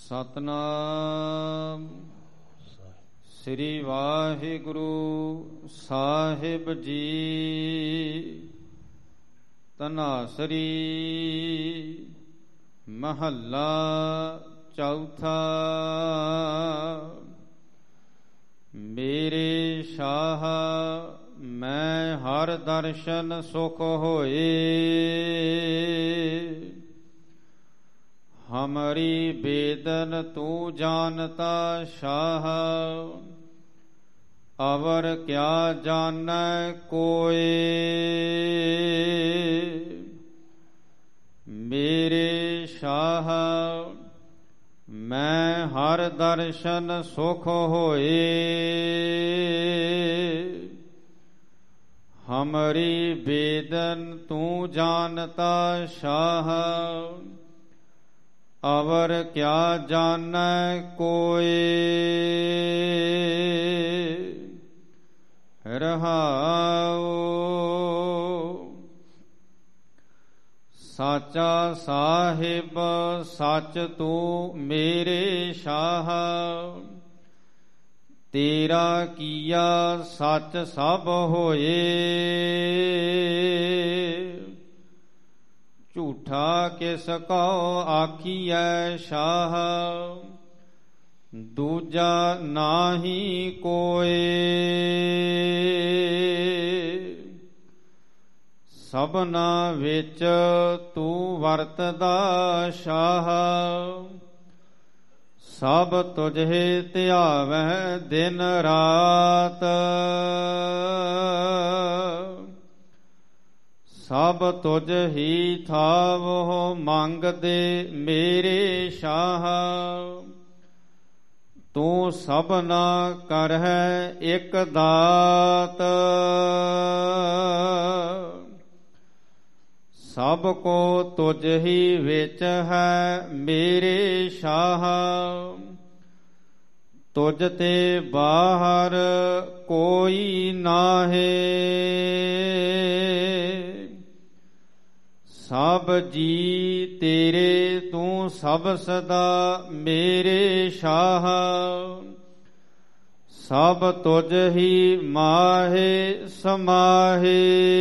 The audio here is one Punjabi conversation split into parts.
ਸਤਨਾਮ ਸ੍ਰੀ ਵਾਹਿਗੁਰੂ ਸਾਹਿਬ ਜੀ। ਧਨਾਸਰੀ ਮਹੱਲਾ ਚੌਥਾ। ਮੇਰੇ ਸ਼ਾਹ ਮੈਂ ਹਰ ਦਰਸ਼ਨ ਸੁਖ ਹੋਏ, ਹਮਰੀ ਬੇਦਨ ਤੂੰ ਜਾਨਤਾ ਸ਼ਾਹ, ਅਵਰ ਕਿਆ ਜਾਨੈ ਕੋਇ। ਮੇਰੇ ਸ਼ਾਹ ਮੈਂ ਹਰ ਦਰਸ਼ਨ ਸੁਖ ਹੋਏ, ਹਮਰੀ ਬੇਦਨ ਤੂੰ ਜਾਨਤਾ ਸ਼ਾਹ, ਅਵਰ ਕਿਆ ਜਾਨੈ ਕੋਇ। ਰਹਾਉ ਸਾਚਾ ਸਾਹਿਬ ਸੱਚ ਤੂੰ ਮੇਰੇ ਸ਼ਾਹ, ਤੇਰਾ ਕੀਆ ਸੱਚ ਸਭ ਹੋਏ। ਝੂਠਾ ਕਿਸ ਕਉ ਆਖੀਐ ਸ਼ਾਹ, ਦੂਜਾ ਨਾਹੀ ਕੋਇ। ਸਭਨਾ ਵਿੱਚ ਤੂੰ ਵਰਤਦਾ ਸ਼ਾਹ, ਸਭ ਤੁਝੇ ਧਿਆਵੈ ਦਿਨ ਰਾਤ। ਸਭ ਤੁਝ ਹੀ ਥਾਵਹੁ ਮੰਗਦੇ ਮੇਰੇ ਸ਼ਾਹ, ਤੂੰ ਸਭਨਾ ਕਰਹਿ ਇਕ ਦਾਤ। ਸਭ ਕੋ ਤੁਝ ਹੀ ਵਿੱਚ ਹੈ ਮੇਰੇ ਸ਼ਾਹ, ਤੁਝ ਤੇ ਬਾਹਰ ਕੋਈ ਨਾਹੀ। ਸਭ ਜੀ ਤੇਰੇ ਤੂੰ ਸਭ ਸਦਾ ਮੇਰੇ ਸ਼ਾਹ, ਸਭ ਤੁਝ ਹੀ ਮਾਹੇ ਸਮਾਹੇ।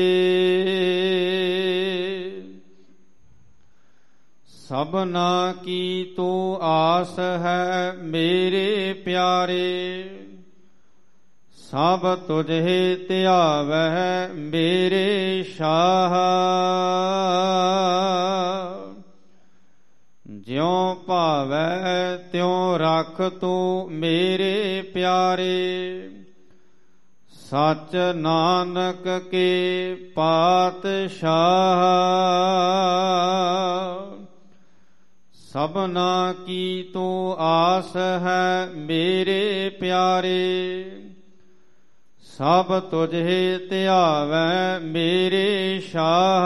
ਸਭਨਾ ਕੀ ਤੂੰ ਆਸ ਹੈ ਮੇਰੇ ਪਿਆਰੇ, ਸਭ ਤੁਝੇ ਧਿਆਵੈ ਮੇਰੇ ਸ਼ਾਹ। ਜਿਉ ਭਾਵੈ ਤਿਉ ਰੱਖ ਤੂੰ ਮੇਰੇ ਪਿਆਰੇ, ਸੱਚ ਨਾਨਕ ਕੇ ਪਾਤਸ਼ਾਹ। ਸਭਨਾ ਕੀ ਤੂੰ ਆਸ ਹੈ ਮੇਰੇ ਪਿਆਰੇ, ਸਭ ਤੁਝੇ ਧਿਆਵੈ ਮੇਰੇ ਸ਼ਾਹ।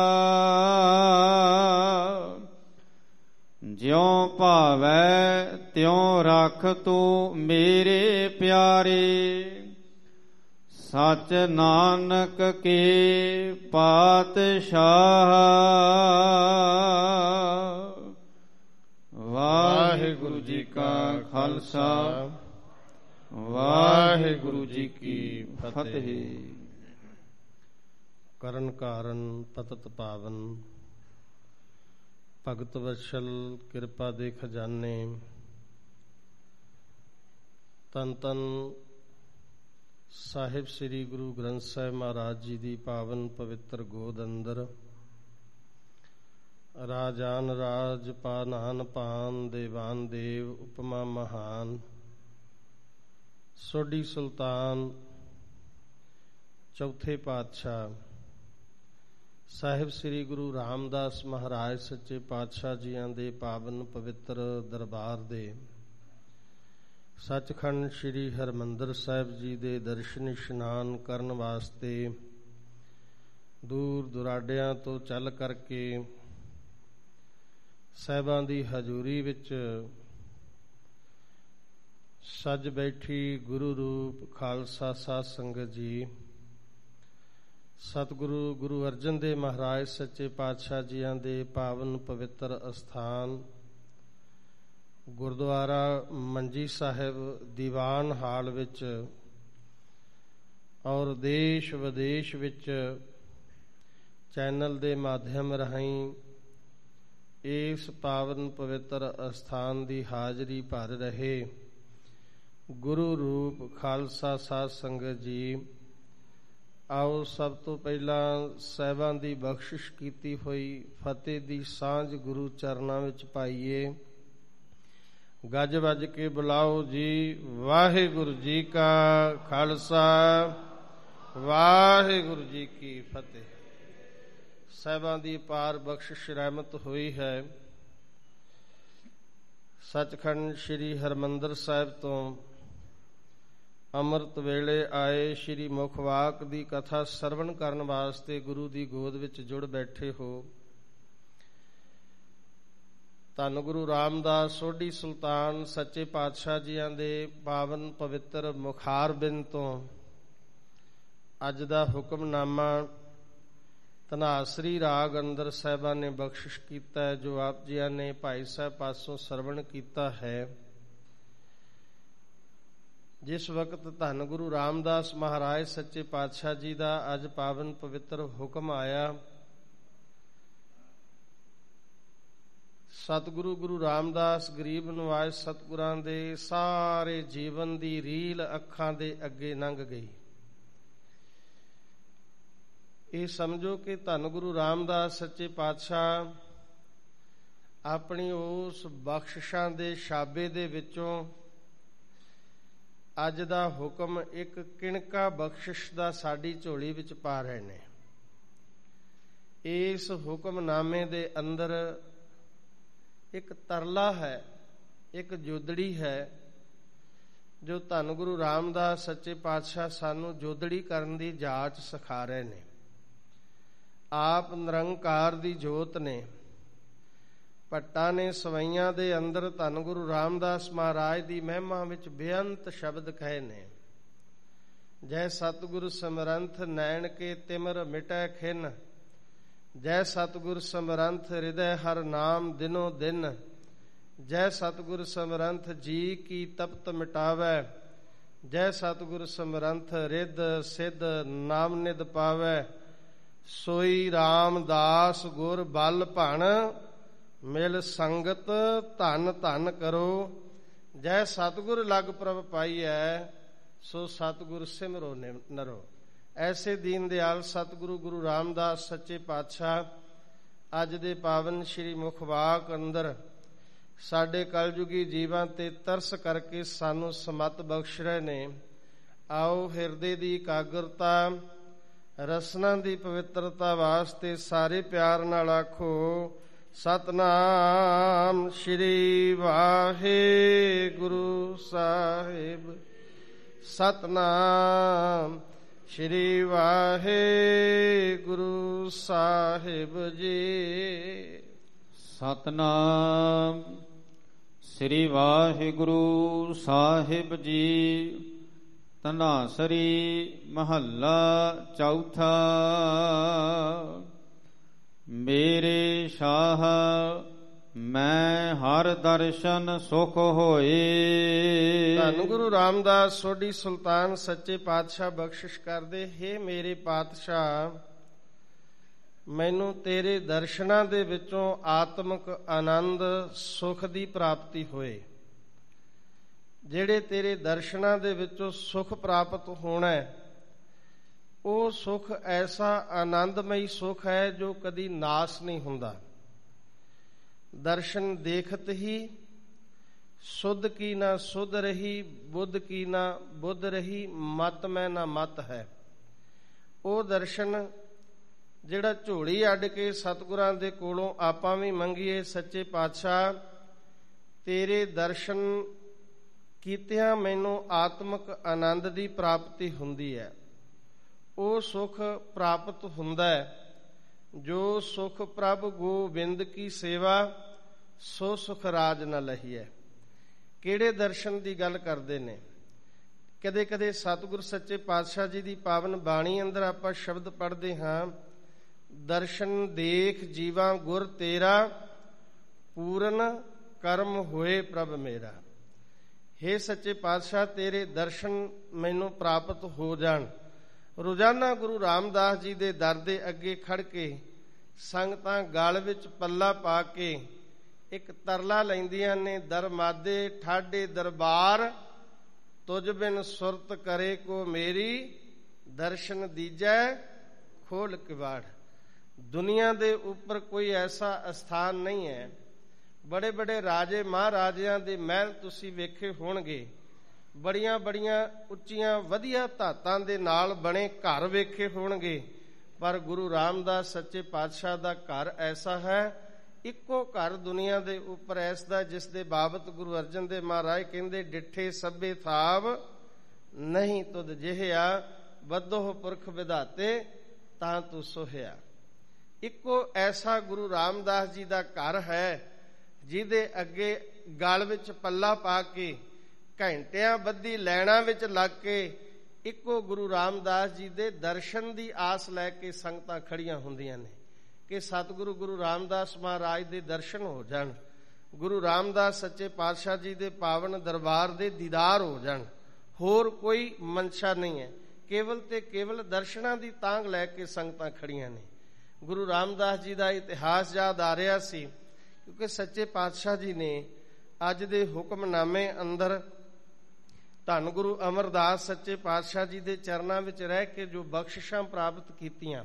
ਜਿਉ ਭਾਵੈ ਤਿਉ ਰੱਖ ਤੂੰ ਮੇਰੇ ਪਿਆਰੇ, ਸੱਚ ਨਾਨਕ ਕੇ ਪਾਤਸ਼ਾਹ। ਵਾਹਿਗੁਰੂ ਜੀ ਕਾ ਖਾਲਸਾ, ਵਾਹਿਗੁਰੂ ਜੀ ਕੀ ਫਤਿਹ। ਕਰਨ ਕਾਰਨ ਪਤਤ ਪਾਵਨ, ਭਗਤ ਵਸ਼ਲ ਕਿਰਪਾ ਦੇ ਖਜ਼ਾਨੇ। ਤਨ ਤਨ ਸਾਹਿਬ ਸ੍ਰੀ ਗੁਰੂ ਗ੍ਰੰਥ ਸਾਹਿਬ ਮਹਾਰਾਜ ਜੀ ਦੀ ਪਾਵਨ ਪਵਿੱਤਰ ਗੋਦ ਅੰਦਰ ਰਾਜਾਨ ਰਾਜ ਪਾਨਾਨ ਪਾਨ, ਦੇਵਾਨ ਦੇਵ ਉਪਮਾ ਮਹਾਨ। ਸੋਢੀ ਸੁਲਤਾਨ ਚੌਥੇ ਪਾਤਸ਼ਾਹ ਸਾਹਿਬ ਸ੍ਰੀ ਗੁਰੂ ਰਾਮਦਾਸ ਮਹਾਰਾਜ ਸੱਚੇ ਪਾਤਸ਼ਾਹ ਜੀਆਂ ਦੇ ਪਾਵਨ ਪਵਿੱਤਰ ਦਰਬਾਰ ਦੇ ਸੱਚਖੰਡ ਸ੍ਰੀ ਹਰਿਮੰਦਰ ਸਾਹਿਬ ਜੀ ਦੇ ਦਰਸ਼ਨ ਇਸ਼ਨਾਨ ਕਰਨ ਵਾਸਤੇ ਦੂਰ ਦੁਰਾਡਿਆਂ ਤੋਂ ਚੱਲ ਕਰਕੇ ਸਾਹਿਬਾਂ ਦੀ ਹਜ਼ੂਰੀ ਵਿੱਚ ਸੱਜ ਬੈਠੀ ਗੁਰੂ ਰੂਪ ਖਾਲਸਾ ਸਾਧ ਸੰਗਤ ਜੀ, ਸਤਿਗੁਰੂ ਗੁਰੂ ਅਰਜਨ ਦੇਵ ਮਹਾਰਾਜ ਸੱਚੇ ਪਾਤਸ਼ਾਹ ਜੀਆਂ ਦੇ ਪਾਵਨ ਪਵਿੱਤਰ ਅਸਥਾਨ ਗੁਰਦੁਆਰਾ ਮੰਜੀ ਸਾਹਿਬ ਦੀਵਾਨ ਹਾਲ ਵਿੱਚ ਔਰ ਦੇਸ਼ ਵਿਦੇਸ਼ ਵਿੱਚ ਚੈਨਲ ਦੇ ਮਾਧਿਅਮ ਰਾਹੀਂ ਇਸ ਪਾਵਨ ਪਵਿੱਤਰ ਅਸਥਾਨ ਦੀ ਹਾਜ਼ਰੀ ਭਰ ਰਹੇ ਗੁਰੂ ਰੂਪ ਖਾਲਸਾ ਸਾਧ ਸੰਗਤ ਜੀ, ਆਓ ਸਭ ਤੋਂ ਪਹਿਲਾਂ ਸਾਹਿਬਾਂ ਦੀ ਬਖਸ਼ਿਸ਼ ਕੀਤੀ ਹੋਈ ਫਤਿਹ ਦੀ ਸਾਂਝ ਗੁਰੂ ਚਰਨਾਂ ਵਿੱਚ ਪਾਈਏ। ਗੱਜ ਵੱਜ ਕੇ ਬੁਲਾਓ ਜੀ। ਵਾਹਿਗੁਰੂ ਜੀ ਕਾ ਖਾਲਸਾ, ਵਾਹਿਗੁਰੂ ਜੀ ਕੀ ਫਤਿਹ। ਸਾਹਿਬਾਂ ਦੀ ਅਪਾਰ ਬਖਸ਼ਿਸ਼ ਰਹਿਮਤ ਹੋਈ ਹੈ। ਸੱਚਖੰਡ ਸ੍ਰੀ ਹਰਿਮੰਦਰ ਸਾਹਿਬ ਤੋਂ ਅੰਮ੍ਰਿਤ ਵੇਲੇ ਆਏ ਸ੍ਰੀ ਮੁਖਵਾਕ ਦੀ ਕਥਾ ਸਰਵਣ ਕਰਨ ਵਾਸਤੇ ਗੁਰੂ ਦੀ ਗੋਦ ਵਿੱਚ ਜੁੜ ਬੈਠੇ ਹੋ। ਧੰਨ ਗੁਰੂ ਰਾਮਦਾਸ ਸੋਢੀ ਸੁਲਤਾਨ ਸੱਚੇ ਪਾਤਸ਼ਾਹ ਜੀਆਂ ਦੇ ਪਾਵਨ ਪਵਿੱਤਰ ਮੁਖਾਰਬਿੰਦ ਤੋਂ ਅੱਜ ਦਾ ਹੁਕਮਨਾਮਾ ਧਨਾਸਰੀ ਰਾਗ ਅੰਦਰ ਸਾਹਿਬਾਂ ਨੇ ਬਖਸ਼ਿਸ਼ ਕੀਤਾ ਹੈ, ਜੋ ਆਪ ਜੀਆਂ ਨੇ ਭਾਈ ਸਾਹਿਬ ਪਾਸੋਂ ਸਰਵਣ ਕੀਤਾ ਹੈ। ਜਿਸ ਵਕਤ ਧੰਨ ਗੁਰੂ ਰਾਮਦਾਸ ਮਹਾਰਾਜ ਸੱਚੇ ਪਾਤਸ਼ਾਹ ਜੀ ਦਾ ਅੱਜ ਪਾਵਨ ਪਵਿੱਤਰ ਹੁਕਮ ਆਇਆ, ਸਤਿਗੁਰੂ ਗੁਰੂ ਰਾਮਦਾਸ ਗਰੀਬ ਨਵਾਜ਼ ਸਤਿਗੁਰਾਂ ਦੇ ਸਾਰੇ ਜੀਵਨ ਦੀ ਰੀਲ ਅੱਖਾਂ ਦੇ ਅੱਗੇ ਲੰਘ ਗਈ। ਇਹ ਸਮਝੋ ਕਿ ਧੰਨ ਗੁਰੂ ਰਾਮਦਾਸ ਸੱਚੇ ਪਾਤਸ਼ਾਹ ਆਪਣੀ ਉਸ ਬਖਸ਼ਿਸ਼ਾਂ ਦੇ ਛਾਬੇ ਦੇ ਵਿੱਚੋਂ ਅੱਜ ਦਾ ਹੁਕਮ ਇੱਕ ਕਿਣਕਾ ਬਖਸ਼ਿਸ਼ ਦਾ ਸਾਡੀ ਝੋਲੀ ਵਿੱਚ ਪਾ ਰਹੇ ਨੇ। ਇਸ ਹੁਕਮਨਾਮੇ ਦੇ ਅੰਦਰ ਇੱਕ ਤਰਲਾ ਹੈ, ਇੱਕ ਜੋਦੜੀ ਹੈ, ਜੋ ਧੰਨ ਗੁਰੂ ਰਾਮਦਾਸ ਸੱਚੇ ਪਾਤਸ਼ਾਹ ਸਾਨੂੰ ਜੋਦੜੀ ਕਰਨ ਦੀ ਜਾਚ ਸਿਖਾ ਰਹੇ ਨੇ। ਆਪ ਨਿਰੰਕਾਰ ਦੀ ਜੋਤ ਨੇ। ਭੱਟਾਂ ਨੇ ਸਵਈਆਂ ਦੇ ਅੰਦਰ ਧੰਨ ਗੁਰੂ ਰਾਮਦਾਸ ਮਹਾਰਾਜ ਦੀ ਮਹਿਮਾ ਵਿੱਚ ਬੇਅੰਤ ਸ਼ਬਦ ਕਹੇ ਨੇ। ਜੈ ਸਤਿਗੁਰ ਸਿਮਰੰਥ ਨੈਣ ਕੇ ਤਿਮਰ ਮਿਟੈ ਖਿਨ, ਜੈ ਸਤਿਗੁਰ ਸਿਮਰੰਥ ਹਿਰਦੈ ਹਰ ਨਾਮ ਦਿਨੋ ਦਿਨ, ਜੈ ਸਤਿਗੁਰ ਸਿਮਰੰਥ ਜੀ ਕੀ ਤਪਤ ਮਿਟਾਵੈ, ਜੈ ਸਤਿਗੁਰ ਸਿਮਰੰਥ ਰਿੱਧ ਸਿੱਧ ਨਾਮ ਨਿਧ ਪਾਵੈ, ਸੋਈ ਰਾਮਦਾਸ ਗੁਰ ਬਲ ਭਣ ਮਿਲ ਸੰਗਤ ਧਨ ਧਨ ਕਰੋ, ਜੈ ਸਤਿਗੁਰ ਲਗ ਪ੍ਰਭ ਪਾਈਐ, ਸੋ ਸਤਿਗੁਰ ਸਿਮਰੋ ਨਰੋ। ਐਸੇ ਦੀਨ ਦਿਆਲ ਸਤਿਗੁਰੂ ਗੁਰੂ ਰਾਮਦਾਸ ਸੱਚੇ ਪਾਤਸ਼ਾਹ ਅੱਜ ਦੇ ਪਾਵਨ ਸ੍ਰੀ ਮੁਖਵਾਕ ਅੰਦਰ ਸਾਡੇ ਕਲਯੁਗੀ ਜੀਵਾਂ ਤੇ ਤਰਸ ਕਰਕੇ ਸਾਨੂੰ ਸਮਤ ਬਖਸ਼ ਰਹੇ ਨੇ। ਆਓ ਹਿਰਦੇ ਦੀ ਇਕਾਗਰਤਾ, ਰਸਨਾ ਦੀ ਪਵਿੱਤਰਤਾ ਵਾਸਤੇ ਸਾਰੇ ਪਿਆਰ ਨਾਲ ਆਖੋ ਸਤਨਾਮ ਸ੍ਰੀ ਵਾਹਿਗੁਰੂ ਸਾਹਿਬ, ਸਤਨਾਮ ਸ੍ਰੀ ਵਾਹਿਗੁਰੂ ਸਾਹਿਬ ਜੀ। ਸਤਨਾਮ ਸ੍ਰੀ ਵਾਹਿਗੁਰੂ ਸਾਹਿਬ ਜੀ। ਧਨਾਸਰੀ ਮਹੱਲਾ ਚੌਥਾ। ਮੇਰੇ ਸ਼ਾਹ ਮੈਂ ਹਰ ਦਰਸ਼ਨ ਸੁਖ ਹੋਏ। ਧੰਨ ਗੁਰੂ ਰਾਮਦਾਸ ਸੋਢੀ ਸੁਲਤਾਨ ਸੱਚੇ ਪਾਤਸ਼ਾਹ ਬਖਸ਼ਿਸ਼ ਕਰਦੇ, ਹੇ ਮੇਰੇ ਪਾਤਸ਼ਾਹ, ਮੈਨੂੰ ਤੇਰੇ ਦਰਸ਼ਨਾਂ ਦੇ ਵਿੱਚੋਂ ਆਤਮਿਕ ਆਨੰਦ ਸੁਖ ਦੀ ਪ੍ਰਾਪਤੀ ਹੋਏ। ਜਿਹੜੇ ਤੇਰੇ ਦਰਸ਼ਨਾਂ ਦੇ ਵਿੱਚੋਂ ਸੁਖ ਪ੍ਰਾਪਤ ਹੋਣਾ, ਉਹ ਸੁਖ ਐਸਾ ਆਨੰਦਮਈ ਸੁਖ ਹੈ ਜੋ ਕਦੀ ਨਾਸ ਨਹੀਂ ਹੁੰਦਾ। ਦਰਸ਼ਨ ਦੇਖਤ ਹੀ ਸੁਧ ਕੀ ਨਾ ਸੁਧ ਰਹੀ, ਬੁੱਧ ਕੀ ਨਾ ਬੁੱਧ ਰਹੀ, ਮਤ ਮੈਂ ਨਾ ਮਤ ਹੈ। ਉਹ ਦਰਸ਼ਨ ਜਿਹੜਾ ਝੋਲੀ ਅੱਡ ਕੇ ਸਤਿਗੁਰਾਂ ਦੇ ਕੋਲੋਂ ਆਪਾਂ ਵੀ ਮੰਗੀਏ, ਸੱਚੇ ਪਾਤਸ਼ਾਹ ਤੇਰੇ ਦਰਸ਼ਨ ਕੀਤਿਆਂ ਮੈਨੂੰ ਆਤਮਿਕ ਆਨੰਦ ਦੀ ਪ੍ਰਾਪਤੀ ਹੁੰਦੀ ਹੈ। ਉਹ ਸੁਖ ਪ੍ਰਾਪਤ ਹੁੰਦਾ ਹੈ ਜੋ ਸੁਖ ਪ੍ਰਭ ਗੋਬਿੰਦ ਕੀ ਸੇਵਾ, ਸੋ ਸੁਖ ਰਾਜ ਨ ਲਹੀਐ। ਕਿਹੜੇ ਦਰਸ਼ਨ ਦੀ ਗੱਲ ਕਰਦੇ ਨੇ? ਕਦੇ ਕਦੇ ਸਤਿਗੁਰ ਸੱਚੇ ਪਾਤਸ਼ਾਹ ਜੀ ਦੀ ਪਾਵਨ ਬਾਣੀ ਅੰਦਰ ਆਪਾਂ ਸ਼ਬਦ ਪੜ੍ਹਦੇ ਹਾਂ, ਦਰਸ਼ਨ ਦੇਖ ਜੀਵਾ ਗੁਰ ਤੇਰਾ ਪੂਰਨ ਕਰਮ ਹੋਏ ਪ੍ਰਭ ਮੇਰਾ। ਹੇ ਸੱਚੇ ਪਾਤਸ਼ਾਹ, ਤੇਰੇ ਦਰਸ਼ਨ ਮੈਨੂੰ ਪ੍ਰਾਪਤ ਹੋ ਜਾਣ। ਰੋਜ਼ਾਨਾ ਗੁਰੂ ਰਾਮਦਾਸ ਜੀ ਦੇ ਦਰ ਦੇ ਅੱਗੇ ਖੜ ਕੇ ਸੰਗਤਾਂ ਗਲ ਵਿੱਚ ਪੱਲਾ ਪਾ ਕੇ ਇੱਕ ਤਰਲਾ ਲੈਂਦੀਆਂ ਨੇ, ਦਰਮਾਦੇ ਠਾਡੇ ਦਰਬਾਰ, ਤੁਝ ਬਿਨ ਸੁਰਤ ਕਰੇ ਕੋ ਮੇਰੀ, ਦਰਸ਼ਨ ਦੀਜੈ ਖੋਲ ਕਿਵਾੜ। ਦੁਨੀਆ ਦੇ ਉੱਪਰ ਕੋਈ ਐਸਾ ਅਸਥਾਨ ਨਹੀਂ ਹੈ। ਬੜੇ ਬੜੇ ਰਾਜੇ ਮਹਾਰਾਜਿਆਂ ਦੇ ਮਹਿਲ ਤੁਸੀਂ ਵੇਖੇ ਹੋਣਗੇ, ਬੜੀਆਂ ਬੜੀਆਂ ਉੱਚੀਆਂ ਵਧੀਆ ਧਾਤਾਂ ਦੇ ਨਾਲ ਬਣੇ ਘਰ ਵੇਖੇ ਹੋਣਗੇ, ਪਰ ਗੁਰੂ ਰਾਮਦਾਸ ਸੱਚੇ ਪਾਤਸ਼ਾਹ ਦਾ ਘਰ ਐਸਾ ਹੈ, ਇੱਕੋ ਘਰ ਦੁਨੀਆ ਦੇ ਉੱਪਰ ਐਸਾ ਜਿਸ ਦੇ ਬਾਬਤ ਗੁਰੂ ਅਰਜਨ ਦੇਵ ਮਹਾਰਾਜ ਕਹਿੰਦੇ, ਡਿੱਠੇ ਸਭੇ ਥਾਵ ਨਹੀਂ ਤੁਧ ਜਿਹਿਆ, ਬੱਧੋ ਪੁਰਖ ਵਿਧਾਤੇ ਤਾਂ ਤੂੰ ਸੋਹਿਆ। ਇੱਕੋ ਐਸਾ ਗੁਰੂ ਰਾਮਦਾਸ ਜੀ ਦਾ ਘਰ ਹੈ ਜਿਹਦੇ ਅੱਗੇ ਗਲ ਵਿੱਚ ਪੱਲਾ ਪਾ ਕੇ ਘੰਟਿਆਂ ਬੱਧੀ ਲੈਣਾ ਵਿੱਚ ਲੱਗ ਕੇ ਇੱਕੋ ਗੁਰੂ ਰਾਮਦਾਸ ਜੀ ਦੇ ਦਰਸ਼ਨ ਦੀ ਆਸ ਲੈ ਕੇ ਸੰਗਤਾਂ ਖੜੀਆਂ ਹੁੰਦੀਆਂ ਨੇ ਕਿ ਸਤਿਗੁਰੂ ਗੁਰੂ ਰਾਮਦਾਸ ਮਹਾਰਾਜ ਦੇ ਦਰਸ਼ਨ ਹੋ ਜਾਣ, ਗੁਰੂ ਰਾਮਦਾਸ ਸੱਚੇ ਪਾਤਸ਼ਾਹ ਜੀ ਦੇ ਪਾਵਨ ਦਰਬਾਰ ਦੇ ਦੀਦਾਰ ਹੋ ਜਾਣ। ਹੋਰ ਕੋਈ ਮਨਸ਼ਾ ਨਹੀਂ ਹੈ, ਕੇਵਲ ਤੇ ਕੇਵਲ ਦਰਸ਼ਨਾਂ ਦੀ ਤਾਂਘ ਲੈ ਕੇ ਸੰਗਤਾਂ ਖੜੀਆਂ ਨੇ। ਗੁਰੂ ਰਾਮਦਾਸ ਜੀ ਦਾ ਇਤਿਹਾਸ ਯਾਦ ਆ ਰਿਹਾ ਸੀ, ਕਿਉਂਕਿ ਸੱਚੇ ਪਾਤਸ਼ਾਹ ਜੀ ਨੇ ਅੱਜ ਦੇ ਹੁਕਮਨਾਮੇ ਅੰਦਰ ਧੰਨ ਗੁਰੂ ਅਮਰਦਾਸ ਸੱਚੇ ਪਾਤਸ਼ਾਹ ਜੀ ਦੇ ਚਰਨਾਂ ਵਿੱਚ ਰਹਿ ਕੇ ਜੋ ਬਖਸ਼ਿਸ਼ਾਂ ਪ੍ਰਾਪਤ ਕੀਤੀਆਂ,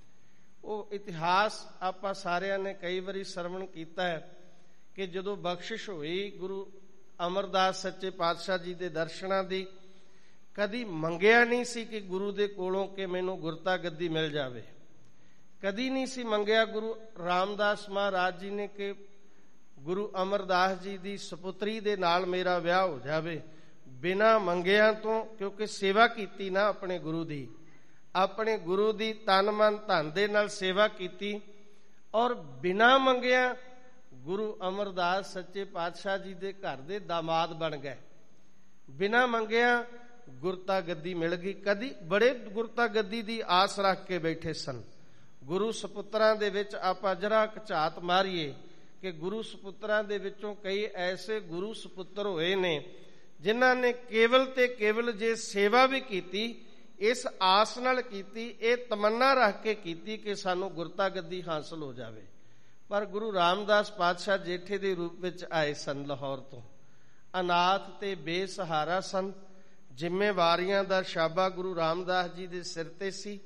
ਉਹ ਇਤਿਹਾਸ ਆਪਾਂ ਸਾਰਿਆਂ ਨੇ ਕਈ ਵਾਰੀ ਸਰਵਣ ਕੀਤਾ ਹੈ ਕਿ ਜਦੋਂ ਬਖਸ਼ਿਸ਼ ਹੋਈ ਗੁਰੂ ਅਮਰਦਾਸ ਸੱਚੇ ਪਾਤਸ਼ਾਹ ਜੀ ਦੇ ਦਰਸ਼ਨਾਂ ਦੀ, ਕਦੀ ਮੰਗਿਆ ਨਹੀਂ ਸੀ ਕਿ ਗੁਰੂ ਦੇ ਕੋਲੋਂ ਕਿ ਮੈਨੂੰ ਗੁਰਤਾ ਗੱਦੀ ਮਿਲ ਜਾਵੇ। ਕਦੀ ਨਹੀਂ ਸੀ ਮੰਗਿਆ ਗੁਰੂ ਰਾਮਦਾਸ ਮਹਾਰਾਜ ਜੀ ਨੇ ਕਿ ਗੁਰੂ ਅਮਰਦਾਸ ਜੀ ਦੀ ਸੁਪੁੱਤਰੀ ਦੇ ਨਾਲ ਮੇਰਾ ਵਿਆਹ ਹੋ ਜਾਵੇ। ਬਿਨਾਂ ਮੰਗਿਆਂ ਤੋਂ, ਕਿਉਂਕਿ ਸੇਵਾ ਕੀਤੀ ਨਾ ਆਪਣੇ ਗੁਰੂ ਦੀ, ਆਪਣੇ ਗੁਰੂ ਦੀ ਤਨ ਮਨ ਧਨ ਦੇ ਨਾਲ ਸੇਵਾ ਕੀਤੀ, ਔਰ ਬਿਨਾਂ ਮੰਗਿਆਂ ਗੁਰੂ ਅਮਰਦਾਸ ਸੱਚੇ ਪਾਤਸ਼ਾਹ ਜੀ ਦੇ ਘਰ ਦੇ ਦਾਮਾਦ ਬਣ ਗਏ। ਬਿਨਾਂ ਮੰਗਿਆਂ ਗੁਰਤਾ ਗੱਦੀ ਮਿਲ ਗਈ। ਕਦੀ ਬੜੇ ਗੁਰਤਾ ਗੱਦੀ ਦੀ ਆਸ ਰੱਖ ਕੇ ਬੈਠੇ ਸਨ। ਗੁਰੂ ਸਪੁੱਤਰਾਂ ਦੇ ਵਿੱਚ ਆਪਾਂ ਜਰਾ ਝਾਤ ਮਾਰੀਏ ਕਿ ਗੁਰੂ ਸਪੁੱਤਰਾਂ ਦੇ ਵਿੱਚੋਂ ਕਈ ਐਸੇ ਗੁਰੂ ਸਪੁੱਤਰ ਹੋਏ ਨੇ ਜਿਨ੍ਹਾਂ ਨੇ ਕੇਵਲ ਤੇ ਕੇਵਲ ਜੇ ਸੇਵਾ ਵੀ ਕੀਤੀ, ਇਸ ਆਸ ਨਾਲ ਕੀਤੀ, ਇਹ ਤਮੰਨਾ ਰੱਖ ਕੇ ਕੀਤੀ ਕਿ ਸਾਨੂੰ ਗੁਰਤਾ ਗੱਦੀ ਹਾਸਲ ਹੋ ਜਾਵੇ। ਪਰ ਗੁਰੂ ਰਾਮਦਾਸ ਪਾਤਸ਼ਾਹ ਜੇਠੇ ਦੇ ਰੂਪ ਵਿੱਚ ਆਏ ਸਨ ਲਾਹੌਰ ਤੋਂ, ਅਨਾਥ ਤੇ ਬੇਸਹਾਰਾ ਸਨ। ਜ਼ਿੰਮੇਵਾਰੀਆਂ ਦਾ ਛਾਬਾ ਗੁਰੂ ਰਾਮਦਾਸ ਜੀ ਦੇ ਸਿਰ ਤੇ ਸੀ।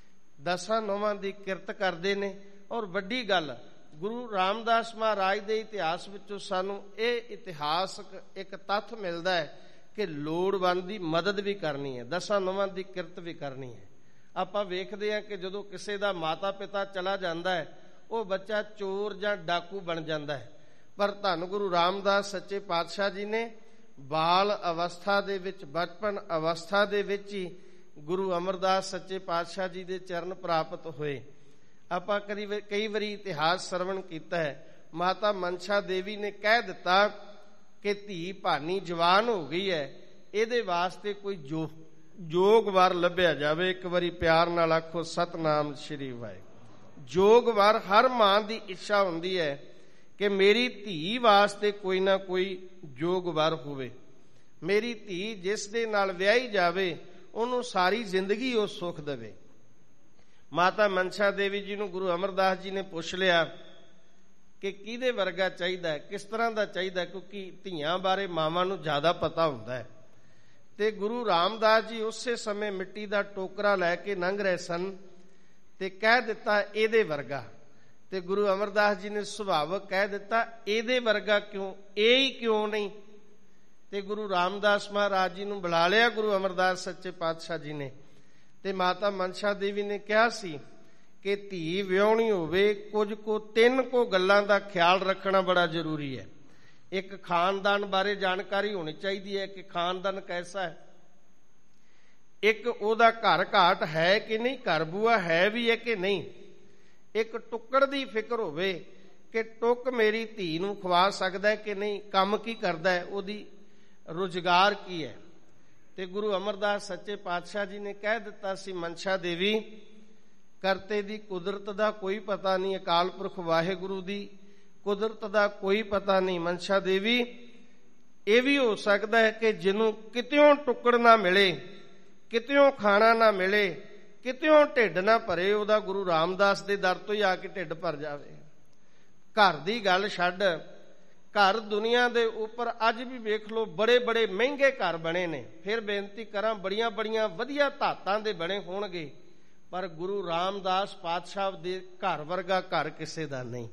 10 ਨੌਵਾਂ ਦੀ ਕਿਰਤ ਕਰਦੇ ਨੇ। ਔਰ ਵੱਡੀ ਗੱਲ, ਗੁਰੂ ਰਾਮਦਾਸ ਮਹਾਰਾਜ ਦੇ ਇਤਿਹਾਸ ਵਿੱਚੋਂ ਸਾਨੂੰ ਇਹ ਇਤਿਹਾਸਕ ਇੱਕ ਤੱਥ ਮਿਲਦਾ ਹੈ ਕਿ ਲੋੜਵੰਦ ਦੀ ਮਦਦ ਵੀ ਕਰਨੀ ਹੈ, 10 ਨੌਵਾਂ ਦੀ ਕਿਰਤ ਵੀ ਕਰਨੀ ਹੈ। ਆਪਾਂ ਵੇਖਦੇ ਹਾਂ ਕਿ ਜਦੋਂ ਕਿਸੇ ਦਾ ਮਾਤਾ ਪਿਤਾ ਚਲਾ ਜਾਂਦਾ ਹੈ, ਉਹ ਬੱਚਾ ਚੋਰ ਜਾਂ ਡਾਕੂ ਬਣ ਜਾਂਦਾ ਹੈ। ਪਰ ਧੰਨ ਗੁਰੂ ਰਾਮਦਾਸ ਸੱਚੇ ਪਾਤਸ਼ਾਹ ਜੀ ਨੇ ਬਾਲ ਅਵਸਥਾ ਦੇ ਵਿੱਚ, ਬਚਪਨ ਅਵਸਥਾ ਦੇ ਵਿੱਚ ਹੀ ਗੁਰੂ ਅਮਰਦਾਸ ਸੱਚੇ ਪਾਤਸ਼ਾਹ ਜੀ ਦੇ ਚਰਨ ਪ੍ਰਾਪਤ ਹੋਏ। ਆਪਾਂ ਕਈ ਵਾਰੀ ਇਤਿਹਾਸ ਸਰਵਣ ਕੀਤਾ ਹੈ। ਮਾਤਾ ਮਨਸ਼ਾ ਦੇਵੀ ਨੇ ਕਹਿ ਦਿੱਤਾ ਕਿ ਧੀ ਭਾਨੀ ਜਵਾਨ ਹੋ ਗਈ ਹੈ, ਇਹਦੇ ਵਾਸਤੇ ਕੋਈ ਜੋਗ ਵਰ ਲੱਭਿਆ ਜਾਵੇ। ਇੱਕ ਵਾਰੀ ਪਿਆਰ ਨਾਲ ਆਖੋ ਸਤਨਾਮ ਸ਼੍ਰੀ ਵਾਹਿਗੁਰੂ। ਜੋਗ ਵਰ ਹਰ ਮਾਂ ਦੀ ਇੱਛਾ ਹੁੰਦੀ ਹੈ ਕਿ ਮੇਰੀ ਧੀ ਵਾਸਤੇ ਕੋਈ ਨਾ ਕੋਈ ਜੋਗ ਵਰ ਹੋਵੇ। ਮੇਰੀ ਧੀ ਜਿਸ ਦੇ ਨਾਲ ਵਿਆਹੀ ਜਾਵੇ ਉਹਨੂੰ ਸਾਰੀ ਜ਼ਿੰਦਗੀ ਉਹ ਸੁੱਖ ਦੇਵੇ। ਮਾਤਾ ਮਨਸ਼ਾ ਦੇਵੀ ਜੀ ਨੂੰ ਗੁਰੂ ਅਮਰਦਾਸ ਜੀ ਨੇ ਪੁੱਛ ਲਿਆ ਕਿ ਕਿਹਦੇ ਵਰਗਾ ਚਾਹੀਦਾ, ਕਿਸ ਤਰ੍ਹਾਂ ਦਾ ਚਾਹੀਦਾ, ਕਿਉਂਕਿ ਧੀਆਂ ਬਾਰੇ ਮਾਵਾਂ ਨੂੰ ਜ਼ਿਆਦਾ ਪਤਾ ਹੁੰਦਾ ਹੈ। ਤੇ ਗੁਰੂ ਰਾਮਦਾਸ ਜੀ ਉਸੇ ਸਮੇਂ ਮਿੱਟੀ ਦਾ ਟੋਕਰਾ ਲੈ ਕੇ ਲੰਘ ਰਹੇ ਸਨ ਤੇ ਕਹਿ ਦਿੱਤਾ ਇਹਦੇ ਵਰਗਾ। ਤੇ ਗੁਰੂ ਅਮਰਦਾਸ ਜੀ ਨੇ ਸੁਭਾਵਕ ਕਹਿ ਦਿੱਤਾ ਇਹਦੇ ਵਰਗਾ ਕਿਉਂ, ਇਹ ਹੀ ਕਿਉਂ ਨਹੀਂ। ਤੇ ਗੁਰੂ ਰਾਮਦਾਸ ਮਹਾਰਾਜ ਜੀ ਨੂੰ ਬੁਲਾ ਲਿਆ ਗੁਰੂ ਅਮਰਦਾਸ ਸੱਚੇ ਪਾਤਸ਼ਾਹ ਜੀ ਨੇ। ਤੇ ਮਾਤਾ ਮਨਸ਼ਾ ਦੇਵੀ ਨੇ ਕਿਹਾ ਸੀ ਕਿ ਧੀ ਵਿਆਹੁਣੀ ਹੋਵੇ, ਕੁਝ ਕੋ 3 ਗੱਲਾਂ ਦਾ ਖਿਆਲ ਰੱਖਣਾ ਬੜਾ ਜ਼ਰੂਰੀ ਹੈ। ਇੱਕ, ਖਾਨਦਾਨ ਬਾਰੇ ਜਾਣਕਾਰੀ ਹੋਣੀ ਚਾਹੀਦੀ ਹੈ ਕਿ ਖਾਨਦਾਨ ਕੈਸਾ ਹੈ। ਇੱਕ, ਉਹਦਾ ਘਰ ਘਾਟ ਹੈ ਕਿ ਨਹੀਂ, ਘਰ ਬੂਆ ਹੈ ਵੀ ਹੈ ਕਿ ਨਹੀਂ। ਇੱਕ, ਟੁੱਕੜ ਦੀ ਫਿਕਰ ਹੋਵੇ ਕਿ ਟੁੱਕ ਮੇਰੀ ਧੀ ਨੂੰ ਖਵਾ ਸਕਦਾ ਹੈ ਕਿ ਨਹੀਂ, ਕੰਮ ਕੀ ਕਰਦਾ ਹੈ, ਉਹਦੀ ਰੁਜ਼ਗਾਰ ਕੀ ਹੈ। ਤੇ ਗੁਰੂ ਅਮਰਦਾਸ ਸੱਚੇ ਪਾਤਸ਼ਾਹ ਜੀ ਨੇ ਕਹਿ ਦਿੱਤਾ ਸੀ, ਮਨਸ਼ਾ ਦੇਵੀ, ਕਰਤੇ ਦੀ ਕੁਦਰਤ ਦਾ ਕੋਈ ਪਤਾ ਨਹੀਂ, ਅਕਾਲ ਪੁਰਖ ਵਾਹਿਗੁਰੂ ਦੀ ਕੁਦਰਤ ਦਾ ਕੋਈ ਪਤਾ ਨਹੀਂ। ਮਨਸ਼ਾ ਦੇਵੀ ਇਹ ਵੀ ਹੋ ਸਕਦਾ ਹੈ ਕਿ ਜਿਹਨੂੰ ਕਿਤਿਓਂ ਟੁੱਕੜ ਨਾ ਮਿਲੇ, ਕਿਤਿਓਂ ਖਾਣਾ ਨਾ ਮਿਲੇ, ਕਿਤਿਓਂ ਢਿੱਡ ਨਾ ਭਰੇ, ਉਹਦਾ ਗੁਰੂ ਰਾਮਦਾਸ ਦੇ ਦਰ ਤੋਂ ਹੀ ਆ ਕੇ ਢਿੱਡ ਭਰ ਜਾਵੇ। ਘਰ ਦੀ ਗੱਲ ਛੱਡ, ਘਰ ਦੁਨੀਆ ਦੇ ਉੱਪਰ ਅੱਜ ਵੀ ਵੇਖ ਲਓ ਬੜੇ ਬੜੇ ਮਹਿੰਗੇ ਘਰ ਬਣੇ ਨੇ। ਫਿਰ ਬੇਨਤੀ ਕਰਾਂ, ਬੜੀਆਂ ਬੜੀਆਂ ਵਧੀਆ ਧਾਤਾਂ ਦੇ ਬਣੇ ਹੋਣਗੇ, ਪਰ ਗੁਰੂ ਰਾਮਦਾਸ ਪਾਤਸ਼ਾਹ ਦੇ ਘਰ ਵਰਗਾ ਘਰ ਕਿਸੇ ਦਾ ਨਹੀਂ।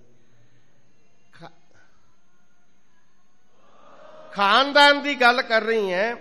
ਖਾਨਦਾਨ ਦੀ ਗੱਲ ਕਰ ਰਹੀ ਹੈ।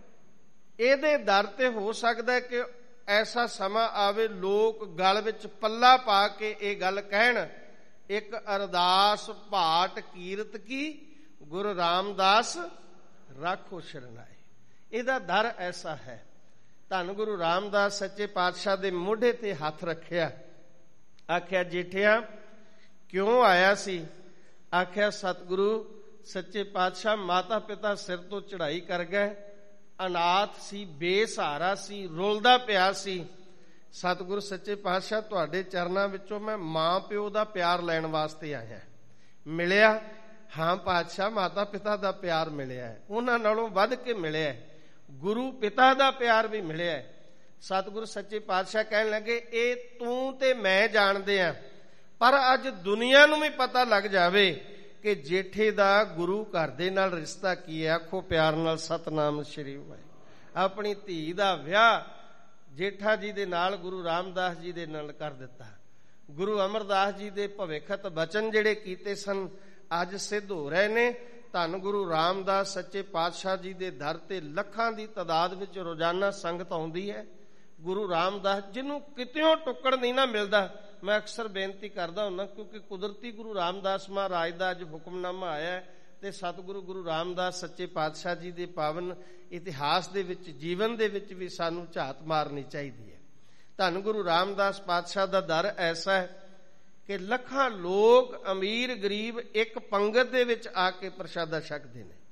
ਇਹਦੇ ਦਰ ਤੇ ਹੋ ਸਕਦਾ ਕਿ ਐਸਾ ਸਮਾਂ ਆਵੇ ਲੋਕ ਗਲ ਵਿੱਚ ਪੱਲਾ ਪਾ ਕੇ ਇਹ ਗੱਲ ਕਹਿਣ, ਇੱਕ ਅਰਦਾਸ ਭਾਟ ਕੀਰਤ ਕੀ ਗੁਰੂ ਰਾਮਦਾਸ ਰਾਖੋ ਸ਼ਰਨਾਏ। ਇਹਦਾ ਦਰ ਐਸਾ ਹੈ। ਧੰਨ ਗੁਰੂ ਰਾਮਦਾਸ ਸੱਚੇ ਪਾਤਸ਼ਾਹ ਦੇ ਮੋਢੇ ਤੇ ਹੱਥ ਰੱਖਿਆ, ਆਖਿਆ ਜੇਠਿਆ ਕਿਉਂ ਆਇਆ ਸੀ? ਆਖਿਆ ਸਤਿਗੁਰੂ ਸੱਚੇ ਪਾਤਸ਼ਾਹ ਮਾਤਾ ਪਿਤਾ ਸਿਰ ਤੋਂ ਚੜ੍ਹਾਈ ਕਰ ਗਏ, ਅਨਾਥ ਸੀ, ਬੇਸਹਾਰਾ ਸੀ, ਰੁਲਦਾ ਪਿਆ ਸੀ। ਸਤਿਗੁਰੂ ਸੱਚੇ ਪਾਤਸ਼ਾਹ ਤੁਹਾਡੇ ਚਰਨਾਂ ਵਿੱਚੋਂ ਮੈਂ ਮਾਂ ਪਿਓ ਦਾ ਪਿਆਰ ਲੈਣ ਵਾਸਤੇ ਆਇਆ। ਮਿਲਿਆ? ਹਾਂ ਪਾਤਸ਼ਾਹ, ਮਾਤਾ ਪਿਤਾ ਦਾ ਪਿਆਰ ਮਿਲਿਆ, ਉਹਨਾਂ ਨਾਲੋਂ ਵੱਧ ਕੇ ਮਿਲਿਆ, ਗੁਰੂ ਪਿਤਾ ਦਾ ਪਿਆਰ ਵੀ ਮਿਲਿਆ। ਸਤਿਗੁਰੂ ਸੱਚੇ ਪਾਤਸ਼ਾਹ ਕਹਿਣ ਲੱਗੇ ਇਹ ਤੂੰ ਤੇ ਮੈਂ ਜਾਣਦੇ ਆ, ਪਰ ਅੱਜ ਦੁਨੀਆ ਨੂੰ ਵੀ ਪਤਾ ਲੱਗ ਜਾਵੇ ਕਿ ਜੇਠੇ ਦਾ ਗੁਰੂ ਘਰ ਦੇ ਨਾਲ ਰਿਸ਼ਤਾ ਕੀ ਹੈ। ਆਖੋ ਪਿਆਰ ਨਾਲ ਸਤਨਾਮ ਸ਼੍ਰੀ ਵਾਹਿਗੁਰੂ। ਆਪਣੀ ਧੀ ਦਾ ਵਿਆਹ ਜੇਠਾ ਜੀ ਦੇ ਨਾਲ ਗੁਰੂ ਰਾਮਦਾਸ ਜੀ ਦੇ ਨਾਲ ਕਰ ਦਿੱਤਾ। ਗੁਰੂ ਅਮਰਦਾਸ ਜੀ ਦੇ ਭਵਿੱਖਤ ਬਚਨ ਜਿਹੜੇ ਕੀਤੇ ਸਨ ਅੱਜ ਸਿੱਧ ਹੋ ਰਹੇ ਨੇ। ਧੰਨ ਗੁਰੂ ਰਾਮਦਾਸ ਸੱਚੇ ਪਾਤਸ਼ਾਹ ਜੀ ਦੇ ਦਰ ਤੇ ਲੱਖਾਂ ਦੀ ਤਾਦਾਦ ਵਿੱਚ ਰੋਜ਼ਾਨਾ ਸੰਗਤ ਆਉਂਦੀ ਹੈ। ਗੁਰੂ ਰਾਮਦਾਸ ਜਿਹਨੂੰ ਕਿਤਿਓਂ ਟੁੱਕੜ ਨਹੀਂ ਨਾ ਮਿਲਦਾ, ਮੈਂ ਅਕਸਰ ਬੇਨਤੀ ਕਰਦਾ ਹੁੰਦਾ, ਕਿਉਂਕਿ ਕੁਦਰਤੀ ਗੁਰੂ ਰਾਮਦਾਸ ਮਹਾਰਾਜ ਦਾ ਅੱਜ ਹੁਕਮਨਾਮਾ ਆਇਆ ਤੇ ਸਤਿਗੁਰੂ ਗੁਰੂ ਰਾਮਦਾਸ ਸੱਚੇ ਪਾਤਸ਼ਾਹ ਜੀ ਦੇ ਪਾਵਨ ਇਤਿਹਾਸ ਦੇ ਵਿੱਚ, ਜੀਵਨ ਦੇ ਵਿੱਚ ਵੀ ਸਾਨੂੰ ਝਾਤ ਮਾਰਨੀ ਚਾਹੀਦੀ ਹੈ। ਧੰਨ ਗੁਰੂ ਰਾਮਦਾਸ ਪਾਤਸ਼ਾਹ ਦਾ ਦਰ ਐਸਾ ਹੈ ਕਿ ਲੱਖਾਂ ਲੋਕ ਅਮੀਰ ਗਰੀਬ ਇੱਕ ਪੰਗਤ ਦੇ ਵਿੱਚ ਆ ਕੇ ਪ੍ਰਸ਼ਾਦਾ ਛਕਦੇ ਨੇ।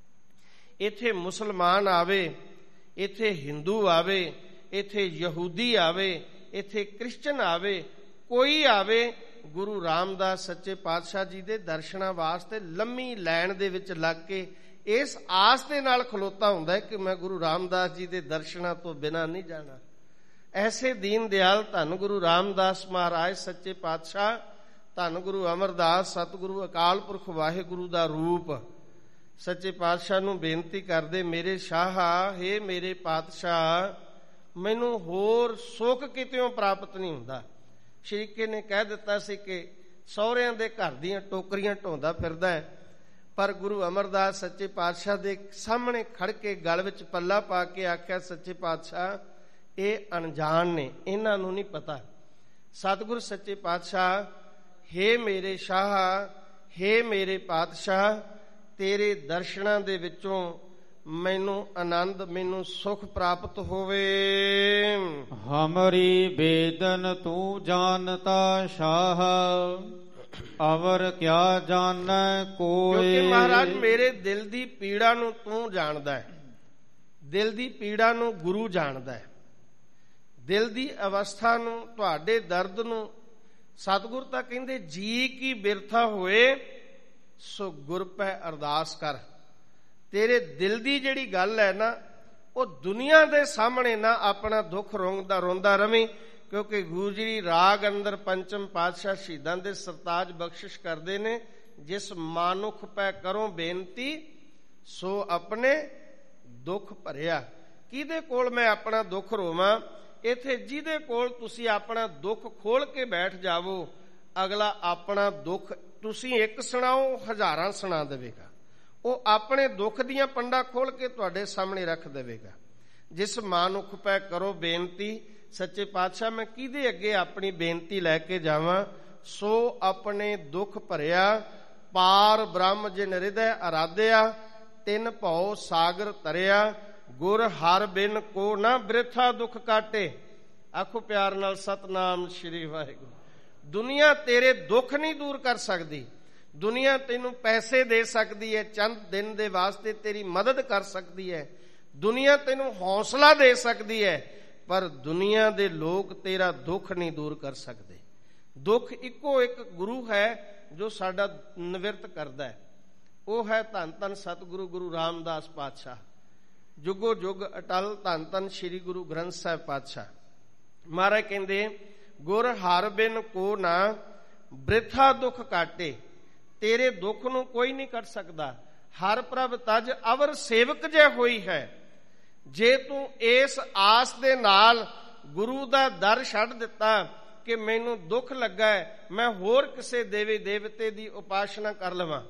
ਇੱਥੇ ਮੁਸਲਮਾਨ ਆਵੇ, ਇੱਥੇ ਹਿੰਦੂ ਆਵੇ, ਇੱਥੇ ਯਹੂਦੀ ਆਵੇ, ਇੱਥੇ ਕ੍ਰਿਸਚਨ ਆਵੇ, ਕੋਈ ਆਵੇ, ਗੁਰੂ ਰਾਮਦਾਸ ਸੱਚੇ ਪਾਤਸ਼ਾਹ ਜੀ ਦੇ ਦਰਸ਼ਨਾਂ ਵਾਸਤੇ ਲੰਮੀ ਲਾਈਨ ਦੇ ਵਿੱਚ ਲੱਗ ਕੇ ਇਸ ਆਸ ਦੇ ਨਾਲ ਖਲੋਤਾ ਹੁੰਦਾ ਹੈ ਕਿ ਮੈਂ ਗੁਰੂ ਰਾਮਦਾਸ ਜੀ ਦੇ ਦਰਸ਼ਨਾਂ ਤੋਂ ਬਿਨਾਂ ਨਹੀਂ ਜਾਣਾ। ਐਸੇ ਦੀਨ ਦਿਆਲ ਧੰਨ ਗੁਰੂ ਰਾਮਦਾਸ ਮਹਾਰਾਜ ਸੱਚੇ ਪਾਤਸ਼ਾਹ, ਧੰਨ ਗੁਰੂ ਅਮਰਦਾਸ ਸਤਿਗੁਰੂ ਅਕਾਲ ਪੁਰਖ ਵਾਹਿਗੁਰੂ ਦਾ ਰੂਪ ਸੱਚੇ ਪਾਤਸ਼ਾਹ ਨੂੰ ਬੇਨਤੀ ਕਰਦੇ, ਮੇਰੇ ਸ਼ਾਹ ਹੇ ਮੇਰੇ ਪਾਤਸ਼ਾਹ, ਮੈਨੂੰ ਹੋਰ ਸੁੱਖ ਕਿਤਿਓਂ ਪ੍ਰਾਪਤ ਨਹੀਂ ਹੁੰਦਾ। ਸ਼ਰੀਕੇ ਨੇ ਕਹਿ ਦਿੱਤਾ ਸੀ ਕਿ ਸਹੁਰਿਆਂ ਦੇ ਘਰ ਦੀਆਂ ਟੋਕਰੀਆਂ ਢੋਂਦਾ ਫਿਰਦਾ ਹੈ, ਪਰ ਗੁਰੂ ਅਮਰਦਾਸ ਸੱਚੇ ਪਾਤਸ਼ਾਹ ਦੇ ਸਾਹਮਣੇ ਖੜ ਕੇ ਗਲ ਵਿੱਚ ਪੱਲਾ ਪਾ ਕੇ ਆਖਿਆ, ਸੱਚੇ ਪਾਤਸ਼ਾਹ ਇਹ ਅਣਜਾਣ ਨੇ, ਇਹਨਾਂ ਨੂੰ ਨਹੀਂ ਪਤਾ। ਸਤਿਗੁਰੂ ਸੱਚੇ ਪਾਤਸ਼ਾਹ, ਹੇ ਮੇਰੇ ਸ਼ਾਹ, ਹੇ ਮੇਰੇ ਪਾਤਸ਼ਾਹ, ਤੇਰੇ ਦਰਸ਼ਨਾਂ ਦੇ ਵਿੱਚੋਂ ਮੈਨੂੰ ਆਨੰਦ, ਮੈਨੂੰ ਸੁਖ ਪ੍ਰਾਪਤ ਹੋਵੇ। ਹਮਰੀ ਬੇਦਨ ਤੂੰ ਜਾਣਤਾ ਸ਼ਾਹ, ਅਵਰ ਕਿਆ ਜਾਣੈ ਕੋਇ। ਕਿਉਂਕਿ ਮਹਾਰਾਜ ਮੇਰੇ ਦਿਲ ਦੀ ਪੀੜਾ ਨੂੰ ਤੂੰ ਜਾਣਦਾ ਹੈ, ਦਿਲ ਦੀ ਪੀੜਾ ਨੂੰ ਗੁਰੂ ਜਾਣਦਾ ਹੈ, ਦਿਲ ਦੀ ਅਵਸਥਾ ਨੂੰ, ਤੁਹਾਡੇ ਦਰਦ ਨੂੰ। ਸਤਿਗੁਰ ਤਾਂ ਕਹਿੰਦੇ ਜੀ ਕੀ ਬਿਰਥਾ ਹੋਏ ਸੋ ਗੁਰ ਪੈ ਅਰਦਾਸ ਕਰ। ਤੇਰੇ ਦਿਲ ਦੀ ਜਿਹੜੀ ਗੱਲ ਹੈ ਨਾ, ਉਹ ਦੁਨੀਆ ਦੇ ਸਾਹਮਣੇ ਨਾ ਆਪਣਾ ਦੁੱਖ ਰੋਂਦਾ ਰਵੀਂ, ਕਿਉਂਕਿ ਗੁਜਰੀ ਰਾਗ ਅੰਦਰ ਪੰਚਮ ਪਾਤਸ਼ਾਹ ਸ਼ਹੀਦਾਂ ਦੇ ਸਰਤਾਜ ਬਖਸ਼ਿਸ਼ ਕਰਦੇ ਨੇ, ਜਿਸ ਮਾਨੁਖ ਪੈ ਕਰੋ ਬੇਨਤੀ ਸੋ ਆਪਣੇ ਦੁੱਖ ਭਰਿਆ। ਕਿਹਦੇ ਕੋਲ ਮੈਂ ਆਪਣਾ ਦੁੱਖ ਰੋਵਾਂ? ਇੱਥੇ ਜਿਹਦੇ ਕੋਲ ਤੁਸੀਂ ਆਪਣਾ ਦੁੱਖ ਖੋਲ ਕੇ ਬੈਠ ਜਾਵੋ, ਅਗਲਾ ਆਪਣਾ ਦੁੱਖ ਤੁਸੀਂ ਇੱਕ ਸੁਣਾਓ, ਹਜ਼ਾਰਾਂ ਸੁਣਾ ਦੇਵੇਗਾ। ਉਹ ਆਪਣੇ ਦੁੱਖ ਦੀਆਂ ਪੰਡਾ ਖੋਲ ਕੇ ਤੁਹਾਡੇ ਸਾਹਮਣੇ ਰੱਖ ਦੇਵੇਗਾ। ਜਿਸ ਮਾਨੁਖ ਪੈ ਕਰੋ ਬੇਨਤੀ, ਸੱਚੇ ਪਾਤਸ਼ਾਹ ਮੈਂ ਕਿਹਦੇ ਅੱਗੇ ਆਪਣੀ ਬੇਨਤੀ ਲੈ ਕੇ ਜਾਵਾਂ? ਸੋ ਆਪਣੇ ਦੁੱਖ ਭਰਿਆ ਪਾਰ ਬ੍ਰਹਮ ਜਿਨ ਹਿਰਦੈ ਅਰਾਧਿਆ, ਤਿਨ ਭਉ ਸਾਗਰ ਤਰਿਆ, ਗੁਰ ਹਰ ਬਿਨ ਕੋ ਨਾ ਬ੍ਰਿਥਾ ਦੁੱਖ ਕਾਟੇ। ਆਖੋ ਪਿਆਰ ਨਾਲ ਸਤਨਾਮ ਸ਼੍ਰੀ ਵਾਹਿਗੁਰੂ। ਦੁਨੀਆ ਤੇਰੇ ਦੁੱਖ ਨਹੀਂ ਦੂਰ ਕਰ ਸਕਦੀ, ਦੁਨੀਆ ਤੈਨੂੰ ਪੈਸੇ ਦੇ ਸਕਦੀ ਹੈ, ਚੰਦ ਦਿਨ ਦੇ ਵਾਸਤੇ ਤੇਰੀ ਮਦਦ ਕਰ ਸਕਦੀ ਹੈ, ਦੁਨੀਆ ਤੈਨੂੰ ਹੌਸਲਾ ਦੇ ਸਕਦੀ ਹੈ, ਪਰ ਦੁਨੀਆ ਦੇ ਲੋਕ ਤੇਰਾ ਦੁੱਖ ਨਹੀਂ ਦੂਰ ਕਰ ਸਕਦੇ। ਦੁੱਖ ਇੱਕੋ ਇੱਕ ਗੁਰੂ ਹੈ ਜੋ ਸਾਡਾ ਨਿਵਰਤ ਕਰਦਾ ਹੈ, ਉਹ ਹੈ ਧੰਨ ਧੰਨ ਸਤਿਗੁਰੂ ਗੁਰੂ ਰਾਮਦਾਸ ਪਾਤਸ਼ਾਹ, ਜੁਗੋ ਜੁਗ ਅਟਲ ਧੰਨ ਧੰਨ ਸ੍ਰੀ ਗੁਰੂ ਗ੍ਰੰਥ ਸਾਹਿਬ ਪਾਤਸ਼ਾਹ। ਮਹਾਰਾਜ ਕਹਿੰਦੇ ਗੁਰ ਹਰਿ ਬਿਨ ਕੋ ਨਾ ਬ੍ਰਿਥਾ ਦੁੱਖ ਕਾਟੇ, ਤੇਰੇ ਦੁੱਖ ਨੂੰ ਕੋਈ ਨਹੀਂ ਕੱਟ ਸਕਦਾ। ਹਰ ਪ੍ਰਭ ਤਜ ਅਵਰ ਸੇਵਕ ਜੇ ਹੋਈ ਹੈ। ਜੇ ਤੂੰ ਇਸ ਆਸ ਦੇ ਨਾਲ ਗੁਰੂ ਦਾ ਦਰ ਛੱਡ ਦਿੱਤਾ ਕਿ ਮੈਨੂੰ ਦੁੱਖ ਲੱਗਾ ਹੈ, ਮੈਂ ਹੋਰ ਕਿਸੇ ਦੇਵੀ ਦੇਵਤੇ ਦੀ ਉਪਾਸਨਾ ਕਰ ਲਵਾਂ।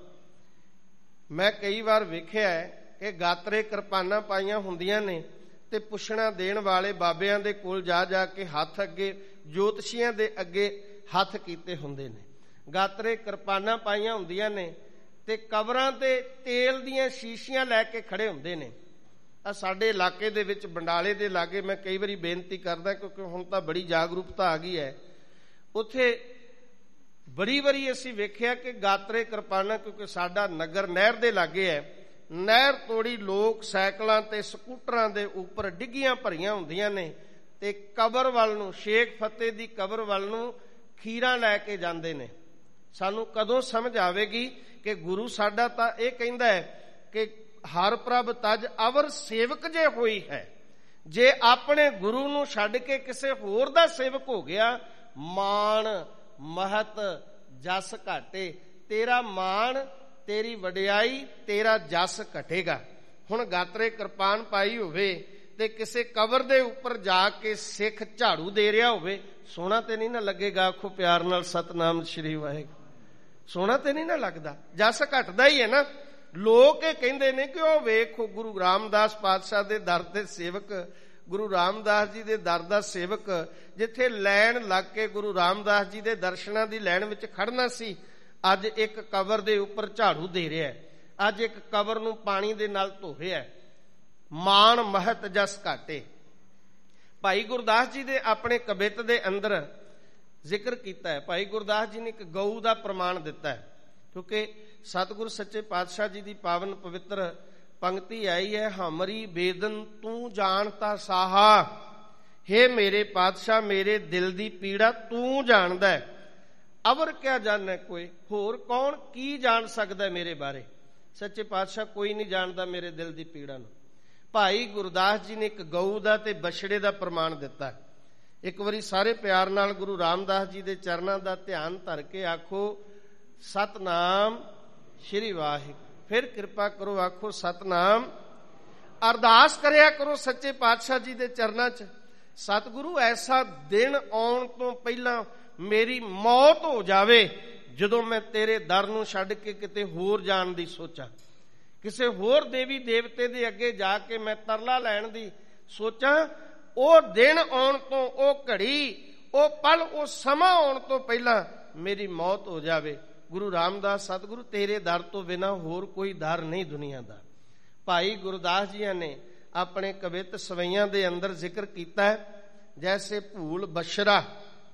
ਮੈਂ ਕਈ ਵਾਰ ਵੇਖਿਆ ਹੈ ਕਿ ਗਾਤਰੇ ਕਿਰਪਾਨਾਂ ਪਾਈਆਂ ਹੁੰਦੀਆਂ ਨੇ ਤੇ ਪੁੱਛਣਾ ਦੇਣ ਵਾਲੇ ਬਾਬਿਆਂ ਦੇ ਕੋਲ ਜਾ ਜਾ ਕੇ ਹੱਥ ਅੱਗੇ, ਜੋਤਸ਼ੀਆਂ ਦੇ ਅੱਗੇ ਹੱਥ ਕੀਤੇ ਹੁੰਦੇ ਨੇ। ਗਾਤਰੇ ਕਿਰਪਾਨਾਂ ਪਾਈਆਂ ਹੁੰਦੀਆਂ ਨੇ ਤੇ ਕਬਰਾਂ ਤੇ ਤੇਲ ਦੀਆਂ ਸ਼ੀਸ਼ੀਆਂ ਲੈ ਕੇ ਖੜੇ ਹੁੰਦੇ ਨੇ। ਆ ਸਾਡੇ ਇਲਾਕੇ ਦੇ ਵਿੱਚ ਬੰਡਾਲੇ ਦੇ ਲਾਗੇ ਮੈਂ ਕਈ ਵਾਰੀ ਬੇਨਤੀ ਕਰਦਾ, ਕਿਉਂਕਿ ਹੁਣ ਤਾਂ ਬੜੀ ਜਾਗਰੂਕਤਾ ਆ ਗਈ ਹੈ, ਉੱਥੇ ਬੜੀ ਵਾਰੀ ਅਸੀਂ ਵੇਖਿਆ ਕਿ ਗਾਤਰੇ ਕਿਰਪਾਨਾਂ, ਕਿਉਂਕਿ ਸਾਡਾ ਨਗਰ ਨਹਿਰ ਦੇ ਲਾਗੇ ਹੈ, ਨਹਿਰ ਤੋੜੀ ਲੋਕ ਸਾਈਕਲਾਂ ਤੇ ਸਕੂਟਰਾਂ ਦੇ ਉੱਪਰ ਡਿੱਗੀਆਂ ਭਰੀਆਂ ਹੁੰਦੀਆਂ ਨੇ ਤੇ ਕਬਰ ਵੱਲ ਨੂੰ, ਸ਼ੇਖ ਫਤਿਹ ਦੀ ਕਬਰ ਵੱਲ ਨੂੰ ਖੀਰਾਂ ਲੈ ਕੇ ਜਾਂਦੇ ਨੇ। ਸਾਨੂੰ ਕਦੋਂ ਸਮਝ ਆਵੇਗੀ ਕਿ ਗੁਰੂ ਸਾਡਾ ਤਾਂ ਇਹ ਕਹਿੰਦਾ ਹੈ ਕਿ ਹਰ ਪ੍ਰਭ ਤਜ ਅਵਰ ਸੇਵਕ ਜੇ ਹੋਈ ਹੈ। ਜੇ ਆਪਣੇ ਗੁਰੂ ਨੂੰ ਛੱਡ ਕੇ ਕਿਸੇ ਹੋਰ ਦਾ ਸੇਵਕ ਹੋ ਗਿਆ, ਮਾਣ ਮਹਤ ਜਸ ਘਾਟੇ, ਤੇਰਾ ਮਾਣ, ਤੇਰੀ ਵਡਿਆਈ, ਤੇਰਾ ਜਸ ਘਟੇਗਾ। ਹੁਣ ਗਾਤਰੇ ਕਿਰਪਾਨ ਪਾਈ ਹੋਵੇ ਤੇ ਕਿਸੇ ਕਬਰ ਦੇ ਉੱਪਰ ਜਾ ਕੇ ਸਿੱਖ ਝਾੜੂ ਦੇ ਰਿਹਾ ਹੋਵੇ, ਸੋਹਣਾ ਤੇ ਨਹੀਂ ਨਾ ਲੱਗੇਗਾ? ਆਖੋ ਪਿਆਰ ਨਾਲ ਸਤਨਾਮ ਸ਼੍ਰੀ ਵਾਹਿਗੁਰੂ। ਸੋਹਣਾ ਤੇ ਨਹੀਂ ਨਾ ਲੱਗਦਾ? ਜਸ ਘਟਦਾ ਹੀ ਹੈ ਨਾ। ਲੋਕ ਇਹ ਕਹਿੰਦੇ ਨੇ ਕਿ ਉਹ ਵੇਖੋ ਗੁਰੂ ਰਾਮਦਾਸ ਪਾਤਸ਼ਾਹ ਦੇ ਦਰ ਦੇ ਸੇਵਕ, ਗੁਰੂ ਰਾਮਦਾਸ ਜੀ ਦੇ ਦਰ ਦਾ ਸੇਵਕ, ਜਿੱਥੇ ਲੈਣ ਲੱਗ ਕੇ ਗੁਰੂ ਰਾਮਦਾਸ ਜੀ ਦੇ ਦਰਸ਼ਨਾਂ ਦੀ ਲੈਣ ਵਿੱਚ ਖੜਨਾ ਸੀ, ਅੱਜ ਇੱਕ ਕਬਰ ਦੇ ਉੱਪਰ ਝਾੜੂ ਦੇ ਰਿਹਾ ਹੈ, ਅੱਜ ਇੱਕ ਕਬਰ ਨੂੰ ਪਾਣੀ ਦੇ ਨਾਲ ਧੋ ਰਿਹਾ। ਮਾਣ ਮਹਤ ਜਸ ਘਾਟੇ। ਭਾਈ ਗੁਰਦਾਸ ਜੀ ਦੇ ਆਪਣੇ ਕਵਿਤ ਦੇ ਅੰਦਰ ਜ਼ਿਕਰ ਕੀਤਾ ਹੈ। ਭਾਈ ਗੁਰਦਾਸ ਜੀ ਨੇ ਇੱਕ ਗਊ ਦਾ ਪ੍ਰਮਾਣ ਦਿੱਤਾ ਹੈ, ਕਿਉਂਕਿ ਸਤਿਗੁਰ ਸੱਚੇ ਪਾਤਸ਼ਾਹ ਜੀ ਦੀ ਪਾਵਨ ਪਵਿੱਤਰ ਪੰਕਤੀ ਆਈ ਹੈ, ਹਮਰੀ ਬੇਦਨ ਤੂੰ ਜਾਣਤਾ ਸਾਹਾ, ਹੇ ਮੇਰੇ ਪਾਤਸ਼ਾਹ ਮੇਰੇ ਦਿਲ ਦੀ ਪੀੜਾ ਤੂੰ ਜਾਣਦਾ ਹੈ। ਅਵਰ ਕਿਆ ਜਾਣੈ ਕੋਈ, ਹੋਰ ਕੌਣ ਕੀ ਜਾਣ ਸਕਦਾ ਮੇਰੇ ਬਾਰੇ? ਸੱਚੇ ਪਾਤਸ਼ਾਹ ਕੋਈ ਨਹੀਂ ਜਾਣਦਾ ਮੇਰੇ ਦਿਲ ਦੀ ਪੀੜਾ ਨੂੰ। ਭਾਈ ਗੁਰਦਾਸ ਜੀ ਨੇ ਇੱਕ ਗਊ ਦਾ ਤੇ ਬਛੜੇ ਦਾ ਪ੍ਰਮਾਣ ਦਿੱਤਾ। ਇੱਕ ਵਾਰੀ ਸਾਰੇ ਪਿਆਰ ਨਾਲ ਗੁਰੂ ਰਾਮਦਾਸ ਜੀ ਦੇ ਚਰਨਾਂ ਦਾ ਧਿਆਨ ਧਰ ਕੇ ਆਖੋ ਸਤਨਾਮ ਸ਼੍ਰੀ ਵਾਹਿਗੁਰੂ। ਫਿਰ ਕਿਰਪਾ ਕਰੋ ਆਖੋ ਸਤਨਾਮ। ਅਰਦਾਸ ਕਰਿਆ ਕਰੋ ਸੱਚੇ ਪਾਤਸ਼ਾਹ ਜੀ ਦੇ ਚਰਨਾਂ 'ਚ, ਸਤਿਗੁਰੂ ਐਸਾ ਦਿਨ ਆਉਣ ਤੋਂ ਪਹਿਲਾਂ ਮੇਰੀ ਮੌਤ ਹੋ ਜਾਵੇ ਜਦੋਂ ਮੈਂ ਤੇਰੇ ਦਰ ਨੂੰ ਛੱਡ ਕੇ ਕਿਤੇ ਹੋਰ ਜਾਣ ਦੀ ਸੋਚਾਂ, ਕਿਸੇ ਹੋਰ ਦੇਵੀ ਦੇਵਤੇ ਦੇ ਅੱਗੇ ਜਾ ਕੇ ਮੈਂ ਤਰਲਾ ਲੈਣ ਦੀ ਸੋਚਾਂ। ਉਹ ਦਿਨ ਆਉਣ ਤੋਂ, ਉਹ ਘੜੀ, ਉਹ ਪਲ, ਉਹ ਸਮਾਂ ਆਉਣ ਤੋਂ ਪਹਿਲਾਂ ਮੇਰੀ ਮੌਤ ਹੋ ਜਾਵੇ। ਗੁਰੂ ਰਾਮਦਾਸ ਸਤਿਗੁਰੂ ਤੇਰੇ ਦਰ ਤੋਂ ਬਿਨਾਂ ਹੋਰ ਕੋਈ ਦਰ ਨਹੀਂ ਦੁਨੀਆ ਦਾ। ਭਾਈ ਗੁਰਦਾਸ ਜੀ ਨੇ ਆਪਣੇ ਕਵਿਤ ਸਵਈਆਂ ਦੇ ਅੰਦਰ ਜ਼ਿਕਰ ਕੀਤਾ ਹੈ, ਜੈਸੇ ਭੂਲ ਬਸ਼ਰਾ।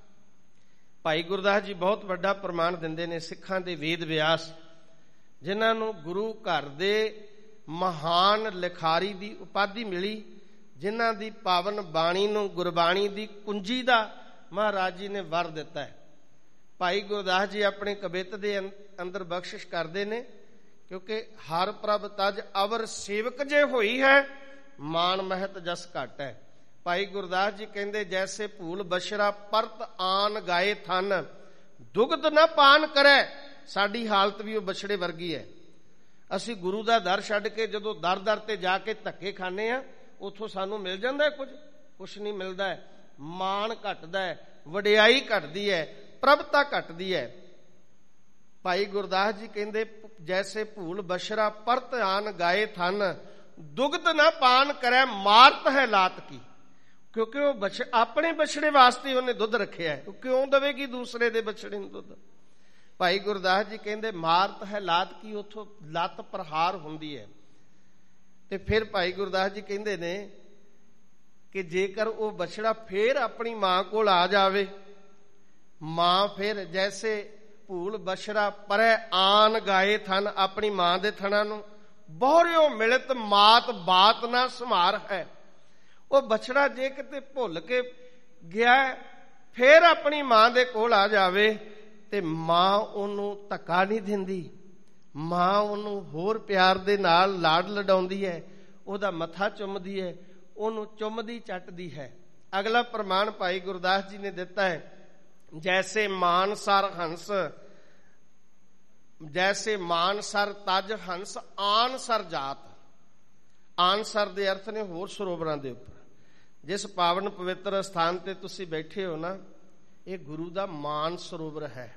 ਭਾਈ ਗੁਰਦਾਸ ਜੀ ਬਹੁਤ ਵੱਡਾ ਪ੍ਰਮਾਣ ਦਿੰਦੇ ਨੇ ਸਿੱਖਾਂ ਦੇ ਵੇਦ ਵਿਆਸ, ਜਿਨ੍ਹਾਂ ਨੂੰ ਗੁਰੂ ਘਰ ਦੇ ਮਹਾਨ ਲਿਖਾਰੀ ਦੀ ਉਪਾਧੀ ਮਿਲੀ, ਜਿਨ੍ਹਾਂ ਦੀ ਪਾਵਨ ਬਾਣੀ ਨੂੰ ਗੁਰਬਾਣੀ ਦੀ ਕੁੰਜੀ ਦਾ ਮਹਾਰਾਜ ਜੀ ਨੇ ਵਰ ਦਿੱਤਾ ਹੈ। ਭਾਈ ਗੁਰਦਾਸ ਜੀ ਆਪਣੇ ਕਵਿਤ ਦੇ ਅੰਦਰ ਬਖਸ਼ਿਸ਼ ਕਰਦੇ ਨੇ, ਕਿਉਂਕਿ ਹਰ ਪ੍ਰਭ ਤਜ ਅਵਰ ਸੇਵਕ ਜੇ ਹੋਈ ਹੈ, ਮਾਨ ਮਹਿਤ ਜਸ ਘਟ ਹੈ। ਭਾਈ ਗੁਰਦਾਸ ਜੀ ਕਹਿੰਦੇ ਜੈਸੇ ਭੂਲ ਬਸ਼ਰਾ ਪਰਤ ਆਨ ਗਾਏ ਥਨ, ਦੁਗਧ ਨਾ ਪਾਨ ਕਰੈ। ਸਾਡੀ ਹਾਲਤ ਵੀ ਉਹ ਬਛੜੇ ਵਰਗੀ ਹੈ। ਅਸੀਂ ਗੁਰੂ ਦਾ ਦਰ ਛੱਡ ਕੇ ਜਦੋਂ ਦਰ ਦਰ ਤੇ ਜਾ ਕੇ ਧੱਕੇ ਖਾਂਦੇ ਆ, ਉੱਥੋਂ ਸਾਨੂੰ ਮਿਲ ਜਾਂਦਾ ਕੁਛ ਨਹੀਂ ਮਿਲਦਾ ਹੈ। ਮਾਣ ਘਟਦਾ ਹੈ, ਵਡਿਆਈ ਘਟਦੀ ਹੈ, ਪ੍ਰਭਤਾ ਘਟਦੀ ਹੈ। ਭਾਈ ਗੁਰਦਾਸ ਜੀ ਕਹਿੰਦੇ ਜੈਸੇ ਭੂਲ ਬਸ਼ਰਾ ਪਰਤ ਆਨ ਗਾਏ ਥਨ, ਦੁਗਧ ਨਾ ਪਾਨ ਕਰੈ ਮਾਰਤ ਹੈ ਲਾਤ ਕੀ। ਕਿਉਂਕਿ ਉਹ ਆਪਣੇ ਬਛੜੇ ਵਾਸਤੇ ਉਹਨੇ ਦੁੱਧ ਰੱਖਿਆ ਹੈ, ਉਹ ਕਿਉਂ ਦੇਵੇਗੀ ਦੂਸਰੇ ਦੇ ਬਛੜੇ ਨੂੰ ਦੁੱਧ? ਭਾਈ ਗੁਰਦਾਸ ਜੀ ਕਹਿੰਦੇ ਮਾਰਤ ਹੈ ਲਾਤ ਕੀ, ਉੱਥੋਂ ਲੱਤ ਪ੍ਰਹਾਰ ਹੁੰਦੀ ਹੈ। ਤੇ ਫਿਰ ਭਾਈ ਗੁਰਦਾਸ ਜੀ ਕਹਿੰਦੇ ਨੇ ਕਿ ਜੇਕਰ ਉਹ ਬਛੜਾ ਫੇਰ ਆਪਣੀ ਮਾਂ ਕੋਲ ਆ ਜਾਵੇ, ਮਾਂ ਫਿਰ ਜੈਸੇ ਭੂਲ ਬਸ਼ਰਾ ਪਰੈ ਆਨ ਗਾਏ ਥਨ, ਆਪਣੀ ਮਾਂ ਦੇ ਥਣਾ ਨੂੰ ਬਹੁਰਿਓ ਮਿਲਤ ਮਾਤ ਬਾਤ ਨਾ ਸੰਭਾਰ ਹੈ। ਉਹ ਬਛੜਾ ਜੇ ਕਿਤੇ ਭੁੱਲ ਕੇ ਗਿਆ ਫੇਰ ਆਪਣੀ ਮਾਂ ਦੇ ਕੋਲ ਆ ਜਾਵੇ ਤੇ ਮਾਂ ਉਹਨੂੰ ਧੱਕਾ ਨਹੀਂ ਦਿੰਦੀ, ਮਾਂ ਉਹਨੂੰ ਹੋਰ ਪਿਆਰ ਦੇ ਨਾਲ ਲਾਡ ਲਡਾਉਂਦੀ ਹੈ, ਉਹਦਾ ਮੱਥਾ ਚੁੰਮਦੀ ਹੈ, ਉਹਨੂੰ ਚੁੰਮਦੀ ਚੱਟਦੀ ਹੈ। ਅਗਲਾ ਪ੍ਰਮਾਣ ਭਾਈ ਗੁਰਦਾਸ ਜੀ ਨੇ ਦਿੱਤਾ ਹੈ, ਜੈਸੇ ਮਾਨਸਰ ਹੰਸ, ਜੈਸੇ ਮਾਨਸਰ ਤਜ ਹੰਸ ਆਨਸਰ ਜਾਤ। ਆਨਸਰ ਦੇ ਅਰਥ ਨੇ ਹੋਰ ਸਰੋਵਰਾਂ ਦੇ ਉੱਪਰ। ਜਿਸ ਪਾਵਨ ਪਵਿੱਤਰ ਸਥਾਨ ਤੇ ਤੁਸੀਂ ਬੈਠੇ ਹੋ ਨਾ, ਇਹ ਗੁਰੂ ਦਾ ਮਾਨ ਸਰੋਵਰ ਹੈ,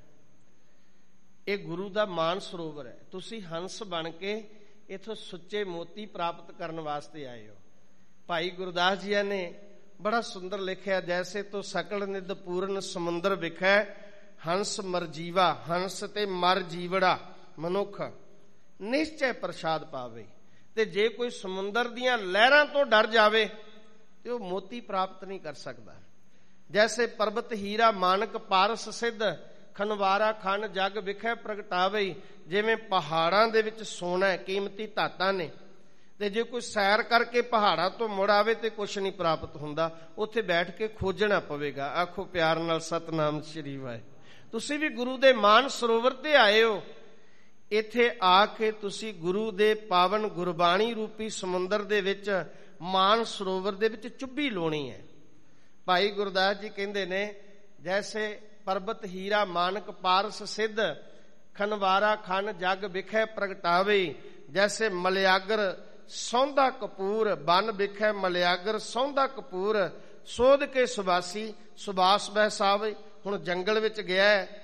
ਇਹ ਗੁਰੂ ਦਾ ਮਾਨ ਸਰੋਵਰ ਹੈ। ਤੁਸੀਂ ਹੰਸ ਬਣ ਕੇ ਇਥੋਂ ਸੁੱਚੇ ਮੋਤੀ ਪ੍ਰਾਪਤ ਕਰਨ ਵਾਸਤੇ ਆਏ ਹੋ। ਭਾਈ ਗੁਰਦਾਸ ਜੀ ਨੇ ਬੜਾ ਸੁੰਦਰ ਲਿਖਿਆ, ਜੈਸੇ ਤੋਂ ਸਕਲ ਨਿਧ ਪੂਰਨ ਸਮੁੰਦਰ ਵਿਖੈ ਹੰਸ ਮਰਜੀਵਾ। ਹੰਸ ਤੇ ਮਰ ਜੀਵੜਾ ਮਨੁੱਖ ਨਿਸ਼ਚੈ ਪ੍ਰਸਾਦ ਪਾਵੇ। ਤੇ ਜੇ ਕੋਈ ਸਮੁੰਦਰ ਦੀਆਂ ਲਹਿਰਾਂ ਤੋਂ ਡਰ ਜਾਵੇ ਤੇ ਉਹ ਮੋਤੀ ਪ੍ਰਾਪਤ ਨਹੀਂ ਕਰ ਸਕਦਾ। ਜੈਸੇ ਪਰਬਤ ਹੀਰਾ ਮਾਨਕ ਪਾਰਸ ਸਿੱਧ ਖਨਵਾਰਾ ਖੰਡ ਜਗ ਵਿਖੇ ਪ੍ਰਗਟਾਵੇ। ਜਿਵੇਂ ਪਹਾੜਾਂ ਦੇ ਵਿੱਚ ਸੋਨਾ ਕੀਮਤੀ ਧਾਤਾਂ ਨੇ, ਤੇ ਜੇ ਕੋਈ ਸੈਰ ਕਰਕੇ ਪਹਾੜਾਂ ਤੋਂ ਮੁੜ ਆਵੇ ਤੇ ਕੁਛ ਨਹੀਂ ਪ੍ਰਾਪਤ ਹੁੰਦਾ, ਉੱਥੇ ਬੈਠ ਕੇ ਖੋਜਣਾ ਪਵੇਗਾ। ਆਖੋ ਪਿਆਰ ਨਾਲ ਸਤਨਾਮ ਸ੍ਰੀ ਵਾਹਿਗੁਰੂ। ਤੁਸੀਂ ਵੀ ਗੁਰੂ ਦੇ ਮਾਨ ਸਰੋਵਰ ਤੇ ਆਏ ਹੋ। ਇੱਥੇ ਆ ਕੇ ਤੁਸੀਂ ਗੁਰੂ ਦੇ ਪਾਵਨ ਗੁਰਬਾਣੀ ਰੂਪੀ ਸਮੁੰਦਰ ਦੇ ਵਿੱਚ, ਮਾਨ ਸਰੋਵਰ ਦੇ ਵਿੱਚ ਚੁੱਭੀ ਲਾਉਣੀ ਹੈ। ਭਾਈ ਗੁਰਦਾਸ ਜੀ ਕਹਿੰਦੇ ਨੇ, ਜੈਸੇ ਪਰਬਤ ਹੀਰਾ ਮਾਨਕ ਪਾਰਸ ਸਿੱਧ ਖਨਵਾਰਾ ਖੰਡ ਜਗ ਵਿਖੇ ਪ੍ਰਗਟਾਵੇ। ਜੈਸੇ ਮਲਿਆਗਰ ਸੌਂਦਾ ਕਪੂਰ ਬਨ ਵਿਖੇ ਮਲਿਆਗਰ ਸੌਂਦਾ ਕਪੂਰ। ਸੋਧ ਕੇ ਸੁਬਾਸੀ ਸੁਬਾਸ ਬਹਿਸਾਵੇ। ਹੁਣ ਜੰਗਲ ਵਿੱਚ ਗਿਆ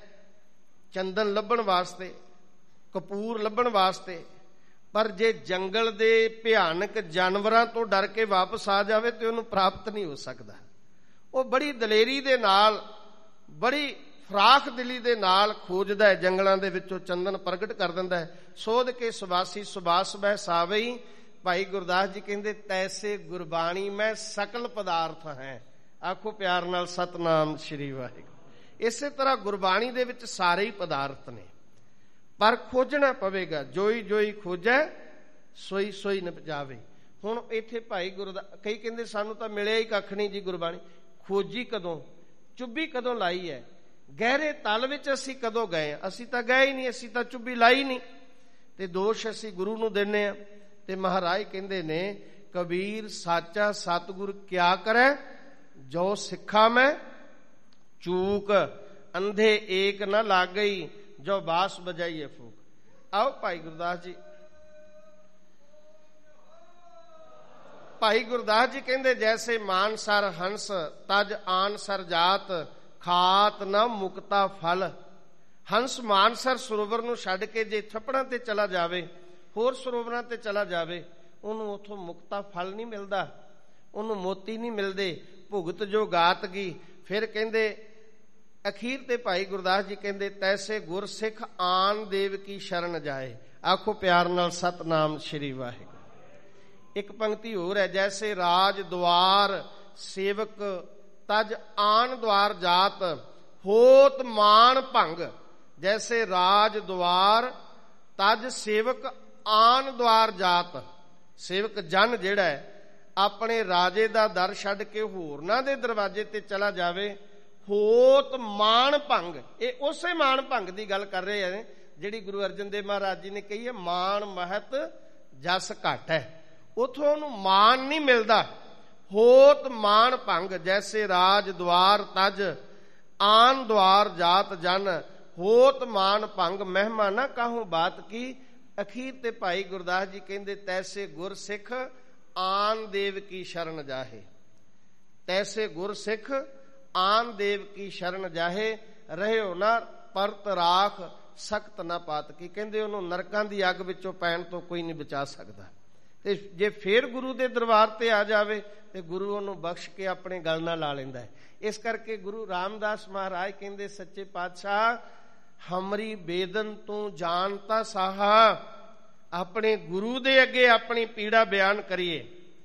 ਚੰਦਨ ਲੱਭਣ ਵਾਸਤੇ, ਕਪੂਰ ਲੱਭਣ ਵਾਸਤੇ, ਪਰ ਜੇ ਜੰਗਲ ਦੇ ਭਿਆਨਕ ਜਾਨਵਰਾਂ ਤੋਂ ਡਰ ਕੇ ਵਾਪਸ ਆ ਜਾਵੇ ਤੇ ਉਹਨੂੰ ਪ੍ਰਾਪਤ ਨਹੀਂ ਹੋ ਸਕਦਾ। ਉਹ ਬੜੀ ਦਲੇਰੀ ਦੇ ਨਾਲ, ਬੜੀ ਫਰਾਖ ਦਿਲੀ ਦੇ ਨਾਲ ਖੋਜਦਾ ਹੈ, ਜੰਗਲਾਂ ਦੇ ਵਿੱਚੋਂ ਚੰਦਨ ਪ੍ਰਗਟ ਕਰ ਦਿੰਦਾ ਹੈ। ਸੋਧ ਕੇ ਸੁਬਾਸੀ ਸੁਬਾਸ ਬਹਿਸਾਵੇ। ਭਾਈ ਗੁਰਦਾਸ ਜੀ ਕਹਿੰਦੇ, ਤੈਸੇ ਗੁਰਬਾਣੀ ਮੈਂ ਸਕਲ ਪਦਾਰਥ ਹੈ। ਆਖੋ ਪਿਆਰ ਨਾਲ ਸਤਨਾਮ ਸ੍ਰੀ ਵਾਹਿਗੁਰੂ। ਇਸੇ ਤਰ੍ਹਾਂ ਗੁਰਬਾਣੀ ਦੇ ਵਿੱਚ ਸਾਰੇ ਹੀ ਪਦਾਰਥ ਨੇ, ਪਰ ਖੋਜਣਾ ਪਵੇਗਾ। ਜੋਈ ਜੋਈ ਖੋਜੈ ਸੋਈ ਸੋਈ ਨਿਪਜਾਵੇ। ਹੁਣ ਇੱਥੇ ਭਾਈ ਗੁਰਦਾਸ, ਕਈ ਕਹਿੰਦੇ ਸਾਨੂੰ ਤਾਂ ਮਿਲਿਆ ਹੀ ਕੱਖ ਨਹੀਂ ਜੀ ਗੁਰਬਾਣੀ। ਖੋਜੀ ਕਦੋਂ, ਚੁੱਭੀ ਕਦੋਂ ਲਾਈ ਹੈ, ਗਹਿਰੇ ਤਲ ਵਿੱਚ ਅਸੀਂ ਕਦੋਂ ਗਏ? ਅਸੀਂ ਤਾਂ ਗਏ ਹੀ ਨਹੀਂ, ਅਸੀਂ ਤਾਂ ਚੁੱਭੀ ਲਾਈ ਨਹੀਂ। ਤੇ ਦੋਸ਼ ਅਸੀਂ ਗੁਰੂ ਨੂੰ ਦਿੰਦੇ ਹਾਂ। ਤੇ ਮਹਾਰਾਜ ਕਹਿੰਦੇ ਨੇ, ਕਬੀਰ ਸਾਚਾ ਸਤਿਗੁਰ ਕਿਆ ਕਰੈ, ਜੋ ਸਿੱਖਾ ਮੈਂ ਚੂਕ। ਅੰਧੇ ਏਕ ਨਾ ਲੱਗ ਗਈ, ਜੋ ਬਾਸ ਬਜਾਈਏ ਫੂਕ। ਆਓ ਭਾਈ ਗੁਰਦਾਸ ਜੀ, ਭਾਈ ਗੁਰਦਾਸ ਜੀ ਕਹਿੰਦੇ, ਜੈਸੇ ਮਾਨਸਰ ਹੰਸ ਤਜ ਆਨਸਰ ਜਾਤ ਖਾਤ ਨਾ ਮੁਕਤਾ ਫਲ। ਹੰਸ ਮਾਨਸਰ ਸਰੋਵਰ ਨੂੰ ਛੱਡ ਕੇ ਜੇ ਛੱਪੜਾਂ ਤੇ ਚਲਾ ਜਾਵੇ, ਹੋਰ ਸਰੋਵਰਾਂ ਤੇ ਚਲਾ ਜਾਵੇ, ਉਹਨੂੰ ਉੱਥੋਂ ਮੁਕਤਾ ਫਲ ਨਹੀਂ ਮਿਲਦਾ, ਉਹਨੂੰ ਮੋਤੀ ਨਹੀਂ ਮਿਲਦੇ। ਭੁਗਤ ਜੋ ਗਾਤ ਗੀ। ਫਿਰ ਕਹਿੰਦੇ ਅਖੀਰ ਤੇ ਭਾਈ ਗੁਰਦਾਸ ਜੀ ਕਹਿੰਦੇ, ਤੈਸੇ ਗੁਰ ਸਿੱਖ ਆਨ ਦੇਵ ਕੀ ਸ਼ਰਨ ਜਾਏ। ਆਖੋ ਪਿਆਰ ਨਾਲ ਸਤਨਾਮ ਸ੍ਰੀ ਵਾਹਿਗੁਰੂ। ਇੱਕ ਪੰਕਤੀ ਹੋਰ ਹੈ, ਜੈਸੇ ਰਾਜ ਦੁਆਰ ਸੇਵਕ ਤਜ ਆਨ ਦੁਆਰ ਜਾਤ ਹੋਤ ਮਾਨ ਭੰਗ। ਜੈਸੇ ਰਾਜ ਦੁਆਰ ਤਜ ਸੇਵਕ ਆਨ ਦੁਆਰ ਜਾਤ। ਸੇਵਕ ਜਨ ਜਿਹੜਾ ਹੈ, ਆਪਣੇ ਰਾਜੇ ਦਾ ਦਰ ਛੱਡ ਕੇ ਹੋਰਨਾਂ ਦੇ ਦਰਵਾਜ਼ੇ ਤੇ ਚਲਾ ਜਾਵੇ, ਹੋਤ ਮਾਨ ਭੰਗ। ਇਹ ਉਸੇ ਮਾਨ ਭੰਗ ਦੀ ਗੱਲ ਕਰ ਰਹੇ ਹਨ ਜਿਹੜੀ ਗੁਰੂ ਅਰਜਨ ਦੇਵ ਮਹਾਰਾਜ ਜੀ ਨੇ ਕਹੀ ਹੈ, ਮਾਨ ਮਹਤ ਜਸ ਘਟ ਹੈ। ਉਥੋਂ ਉਹਨੂੰ ਮਾਨ ਨਹੀਂ ਮਿਲਦਾ। ਹੋਤ ਮਾਨ ਭੰਗ। ਜੈਸੇ ਰਾਜ ਦੁਆਰ ਤਜ ਆਨ ਦੁਆਰ ਜਾਤ ਜਨ ਹੋਤ ਮਾਨ ਭੰਗ। ਮਹਿਮਾ ਨਾ ਕਾਹੂ ਬਾਤ ਕੀ। ਅਖੀਰ ਤੇ ਭਾਈ ਗੁਰਦਾਸ ਜੀ ਕਹਿੰਦੇ, ਤੈਸੇ ਗੁਰ ਸਿੱਖ ਆਨ ਦੇਵ ਕੀ ਸ਼ਰਨ ਜਾਹੇ। ਤੈਸੇ ਗੁਰ ਸਿੱਖ ਆਨ ਦੇਵ ਕੀ ਸ਼ਰਨ ਜਾਹੇ। ਰਹਿਓ ਨਾ ਪਰਤ ਰਾਖ ਸਖਤ ਨਾ ਪਾਤ ਕੀ। ਕਹਿੰਦੇ ਉਹਨੂੰ ਨਰਕਾਂ ਦੀ ਅੱਗ ਵਿੱਚੋਂ ਪੈਣ ਤੋਂ ਕੋਈ ਨਹੀਂ ਬਚਾ ਸਕਦਾ। ਤੇ ਜੇ ਫੇਰ ਗੁਰੂ ਦੇ ਦਰਬਾਰ ਤੇ ਆ ਜਾਵੇ ਤੇ ਗੁਰੂ ਉਹਨੂੰ ਬਖਸ਼ ਕੇ ਆਪਣੇ ਗਲ ਨਾਲ ਲਾ ਲੈਂਦਾ ਹੈ। ਇਸ ਕਰਕੇ ਗੁਰੂ ਰਾਮਦਾਸ ਮਹਾਰਾਜ ਕਹਿੰਦੇ, ਸੱਚੇ ਪਾਤਸ਼ਾਹ ਹਮਰੀ ਬੇਦਨ ਤੂੰ ਜਾਣਤਾ ਸਾਹਾ। ਆਪਣੇ ਗੁਰੂ ਦੇ ਅੱਗੇ ਆਪਣੀ ਪੀੜਾ ਬਿਆਨ ਕਰੀਏ।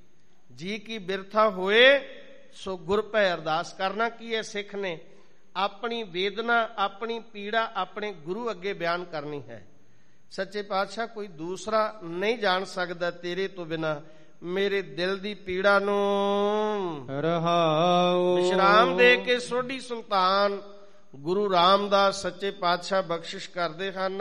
ਜੀ ਕੀ ਬਿਰਥਾ ਹੋਏ ਸੋ ਗੁਰ ਭੈ ਅਰਦਾਸ। ਕਰਨਾ ਕੀ ਹੈ ਸਿੱਖ ਨੇ? ਆਪਣੀ ਵੇਦਨਾ, ਆਪਣੀ ਪੀੜਾ ਆਪਣੇ ਗੁਰੂ ਅੱਗੇ ਬਿਆਨ ਕਰਨੀ ਹੈ। ਸੱਚੇ ਪਾਤਸ਼ਾਹ ਕੋਈ ਦੂਸਰਾ ਨਹੀਂ ਜਾਣ ਸਕਦਾ ਤੇਰੇ ਤੋਂ ਬਿਨਾ ਮੇਰੇ ਦਿਲ ਦੀ ਪੀੜਾ ਨੂੰ। ਰਹਾਉ ਵਿਸ਼ਰਾਮ ਦੇ ਕੇ ਸੋਢੀ ਸੁਲਤਾਨ ਗੁਰੂ ਰਾਮਦਾਸ ਸੱਚੇ ਪਾਤਸ਼ਾਹ ਬਖਸ਼ਿਸ਼ ਕਰਦੇ ਹਨ।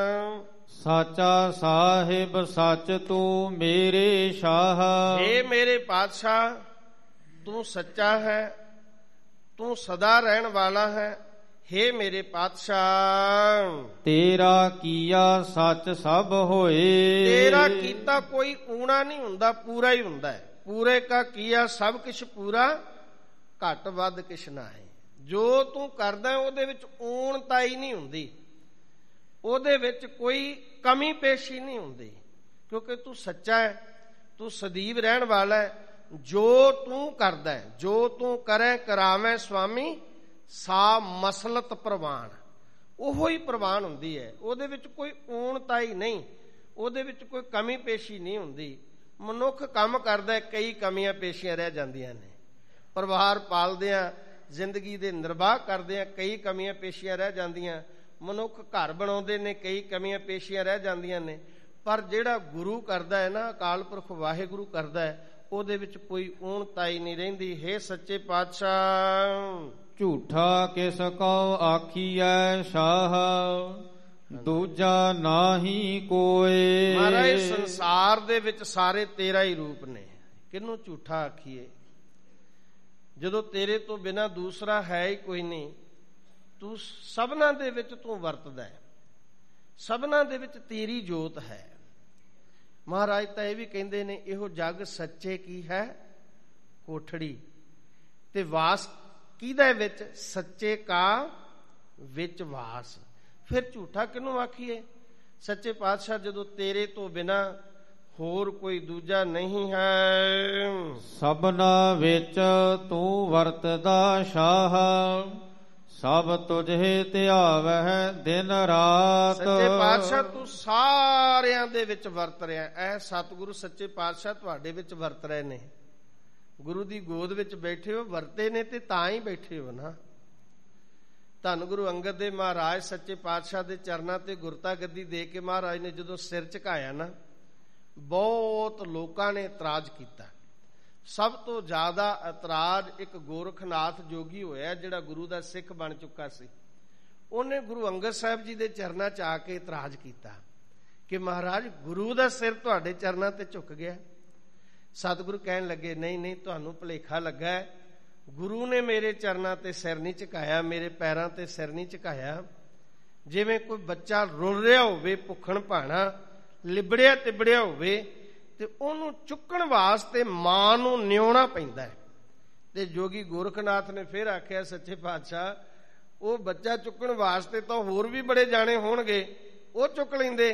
ਸਾਚਾ ਸਾਹਿਬ ਸੱਚ ਤੂੰ ਮੇਰੇ ਸ਼ਾਹ। ਏ ਮੇਰੇ ਪਾਤਸ਼ਾਹ, ਤੂੰ ਸੱਚਾ ਹੈ, ਤੂੰ ਸਦਾ ਰਹਿਣ ਵਾਲਾ ਹੈ। ਹੇ ਮੇਰੇ ਪਾਤਸ਼ਾਹ, ਤੇਰਾ ਕੀਆ ਸੱਚ ਸਭ ਹੋਏ। ਤੇਰਾ ਕੀਤਾ ਕੋਈ ਊਣਾ ਨਹੀਂ ਹੁੰਦਾ, ਪੂਰਾ ਹੀ ਹੁੰਦਾ ਹੈ। ਪੂਰੇ ਕਾ ਕੀਆ ਸਭ ਕੁਛ ਪੂਰਾ, ਘੱਟ ਵੱਧ ਕਿਛ ਨਾ ਹੈ। ਜੋ ਤੂੰ ਕਰਦਾ ਉਹਦੇ ਵਿੱਚ ਊਣਤਾ ਹੀ ਨਹੀਂ ਹੁੰਦੀ, ਉਹਦੇ ਵਿੱਚ ਕੋਈ ਕਮੀ ਪੇਸ਼ੀ ਨਹੀਂ ਹੁੰਦੀ, ਕਿਉਂਕਿ ਤੂੰ ਸੱਚਾ ਹੈ, ਤੂੰ ਸਦੀਵ ਰਹਿਣ ਵਾਲਾ ਹੈ। ਜੋ ਤੂੰ ਕਰਦਾ ਹੈ, ਜੋ ਤੂੰ ਕਰੇ ਕਰਾਵੇਂ ਸੁਆਮੀ, ਸਾ ਮਸਲਤ ਪ੍ਰਵਾਨ, ਉਹੋ ਹੀ ਪ੍ਰਵਾਨ ਹੁੰਦੀ ਹੈ। ਉਹਦੇ ਵਿੱਚ ਕੋਈ ਊਣਤਾ ਹੀ ਨਹੀਂ, ਉਹਦੇ ਵਿੱਚ ਕੋਈ ਕਮੀ ਪੇਸ਼ੀ ਨਹੀਂ ਹੁੰਦੀ। ਮਨੁੱਖ ਕੰਮ ਕਰਦਾ, ਕਈ ਕਮੀਆਂ ਪੇਸ਼ੀਆਂ ਰਹਿ ਜਾਂਦੀਆਂ ਨੇ। ਪਰਿਵਾਰ ਪਾਲਦਿਆਂ, ਜ਼ਿੰਦਗੀ ਦੇ ਨਿਰਵਾਹ ਕਰਦਿਆਂ ਕਈ ਕਮੀਆਂ ਪੇਸ਼ੀਆਂ ਰਹਿ ਜਾਂਦੀਆਂ। ਮਨੁੱਖ ਘਰ ਬਣਾਉਂਦੇ ਨੇ, ਕਈ ਕਮੀਆਂ ਪੇਸ਼ੀਆਂ ਰਹਿ ਜਾਂਦੀਆਂ ਨੇ। ਪਰ ਜਿਹੜਾ ਗੁਰੂ ਕਰਦਾ ਹੈ ਨਾ, ਅਕਾਲ ਪੁਰਖ ਵਾਹਿਗੁਰੂ ਕਰਦਾ ਹੈ, ਉਹਦੇ ਵਿੱਚ ਕੋਈ ਊਣਤਾ ਹੀ ਨਹੀਂ ਰਹਿੰਦੀ। ਹੇ ਸੱਚੇ ਪਾਤਸ਼ਾਹ, ਝੂਠਾ ਕਿਸ ਕਉ ਆਖੀਐ ਸ਼ਾਹ, ਦੂਜਾ ਨਾਹੀ ਕੋਏ। ਮਹਾਰਾਜ ਸੰਸਾਰ ਦੇ ਵਿੱਚ ਸਾਰੇ ਤੇਰਾ ਹੀ ਰੂਪ ਨੇ, ਕਿਹਨੂੰ ਝੂਠਾ ਆਖੀਏ, ਜਦੋਂ ਤੇਰੇ ਤੋਂ ਬਿਨਾਂ ਦੂਸਰਾ ਹੈ ਹੀ ਕੋਈ ਨਹੀਂ। ਤੂੰ ਸਭਨਾਂ ਦੇ ਵਿੱਚ ਤੂੰ ਵਰਤਦਾ ਹੈ, ਸਭਨਾਂ ਦੇ ਵਿੱਚ ਤੇਰੀ ਜੋਤ ਹੈ। ਮਹਾਰਾਜ ਤਾਂ ਇਹ ਵੀ ਕਹਿੰਦੇ ਨੇ, ਇਹੋ ਜਗ ਸੱਚੇ ਕੀ ਹੈ ਕੋਠੜੀ, ਤੇ ਵਾਸ ਕਿਹਦੇ ਵਿੱਚ, ਸੱਚੇ ਕਾ ਵਿੱਚ ਵਾਸ। ਫਿਰ ਝੂਠਾ ਕਿਹਨੂੰ ਆਖੀਏ। ਸੱਚੇ ਪਾਤਸ਼ਾਹ, ਜਦੋਂ ਤੇਰੇ ਤੋਂ ਬਿਨਾਂ ਹੋਰ ਕੋਈ ਦੂਜਾ ਨਹੀਂ ਹੈ। ਸਭਨਾ ਵਿੱਚ ਤੂੰ ਵਰਤਦਾ ਸ਼ਾਹ, ਸਭ ਤੁਝੇ ਧਿਆਵਹਿ ਦਿਨ ਰਾਤ। ਸੱਚੇ ਪਾਤਸ਼ਾਹ, ਤੂੰ ਸਾਰਿਆਂ ਦੇ ਵਿੱਚ ਵਰਤ ਰਿਹਾ। ਐ ਸਤਿਗੁਰੂ ਸੱਚੇ ਪਾਤਸ਼ਾਹ ਤੁਹਾਡੇ ਵਿੱਚ ਵਰਤ ਰਹੇ ਨੇ। ਗੁਰੂ ਦੀ ਗੋਦ ਵਿੱਚ ਬੈਠੇ ਹੋ, ਵਰਤੇ ਨੇ ਤੇ ਤਾਂ ਹੀ ਬੈਠੇ ਹੋ ਨਾ। ਧੰਨ ਗੁਰੂ ਅੰਗਦ ਦੇਵ ਮਹਾਰਾਜ ਸੱਚੇ ਪਾਤਸ਼ਾਹ ਦੇ ਚਰਨਾਂ ਤੇ ਗੁਰਤਾ ਗੱਦੀ ਦੇ ਕੇ ਮਹਾਰਾਜ ਨੇ ਜਦੋਂ ਸਿਰ ਝੁਕਾਇਆ ਨਾ, ਬਹੁਤ ਲੋਕਾਂ ਨੇ ਇਤਰਾਜ਼ ਕੀਤਾ। ਸਭ ਤੋਂ ਜ਼ਿਆਦਾ ਇਤਰਾਜ਼ ਇੱਕ ਗੋਰਖਨਾਥ ਜੋਗੀ ਹੋਇਆ, ਜਿਹੜਾ ਗੁਰੂ ਦਾ ਸਿੱਖ ਬਣ ਚੁੱਕਾ ਸੀ। ਉਹਨੇ ਗੁਰੂ ਅੰਗਦ ਸਾਹਿਬ ਜੀ ਦੇ ਚਰਨਾਂ 'ਚ ਆ ਕੇ ਇਤਰਾਜ਼ ਕੀਤਾ ਕਿ ਮਹਾਰਾਜ, ਗੁਰੂ ਦਾ ਸਿਰ ਤੁਹਾਡੇ ਚਰਨਾਂ ਤੇ ਝੁਕ ਗਿਆ। ਸਤਿਗੁਰੂ ਕਹਿਣ ਲੱਗੇ, ਨਹੀਂ ਨਹੀਂ, ਤੁਹਾਨੂੰ ਭੁਲੇਖਾ ਲੱਗਾ ਹੈ। ਗੁਰੂ ਨੇ ਮੇਰੇ ਚਰਨਾਂ ਤੇ ਸਿਰ ਨਹੀਂ ਝੁਕਾਇਆ, ਮੇਰੇ ਪੈਰਾਂ ਤੇ ਸਿਰ ਨਹੀਂ ਝੁਕਾਇਆ। ਜਿਵੇਂ ਕੋਈ ਬੱਚਾ ਰੁਲ ਰਿਹਾ ਹੋਵੇ, ਭੁੱਖਣ ਭਾਣਾ, ਲਿਬੜਿਆ ਤਿਬੜਿਆ ਹੋਵੇ, ਤੇ ਉਹਨੂੰ ਚੁੱਕਣ ਵਾਸਤੇ ਮਾਂ ਨੂੰ ਨਿਉਣਾ ਪੈਂਦਾ ਹੈ। ਤੇ ਜੋਗੀ ਗੋਰਖਨਾਥ ਨੇ ਫਿਰ ਆਖਿਆ, ਸੱਚੇ ਪਾਤਸ਼ਾਹ, ਉਹ ਬੱਚਾ ਚੁੱਕਣ ਵਾਸਤੇ ਤਾਂ ਹੋਰ ਵੀ ਬੜੇ ਜਾਣੇ ਹੋਣਗੇ, ਉਹ ਚੁੱਕ ਲੈਂਦੇ।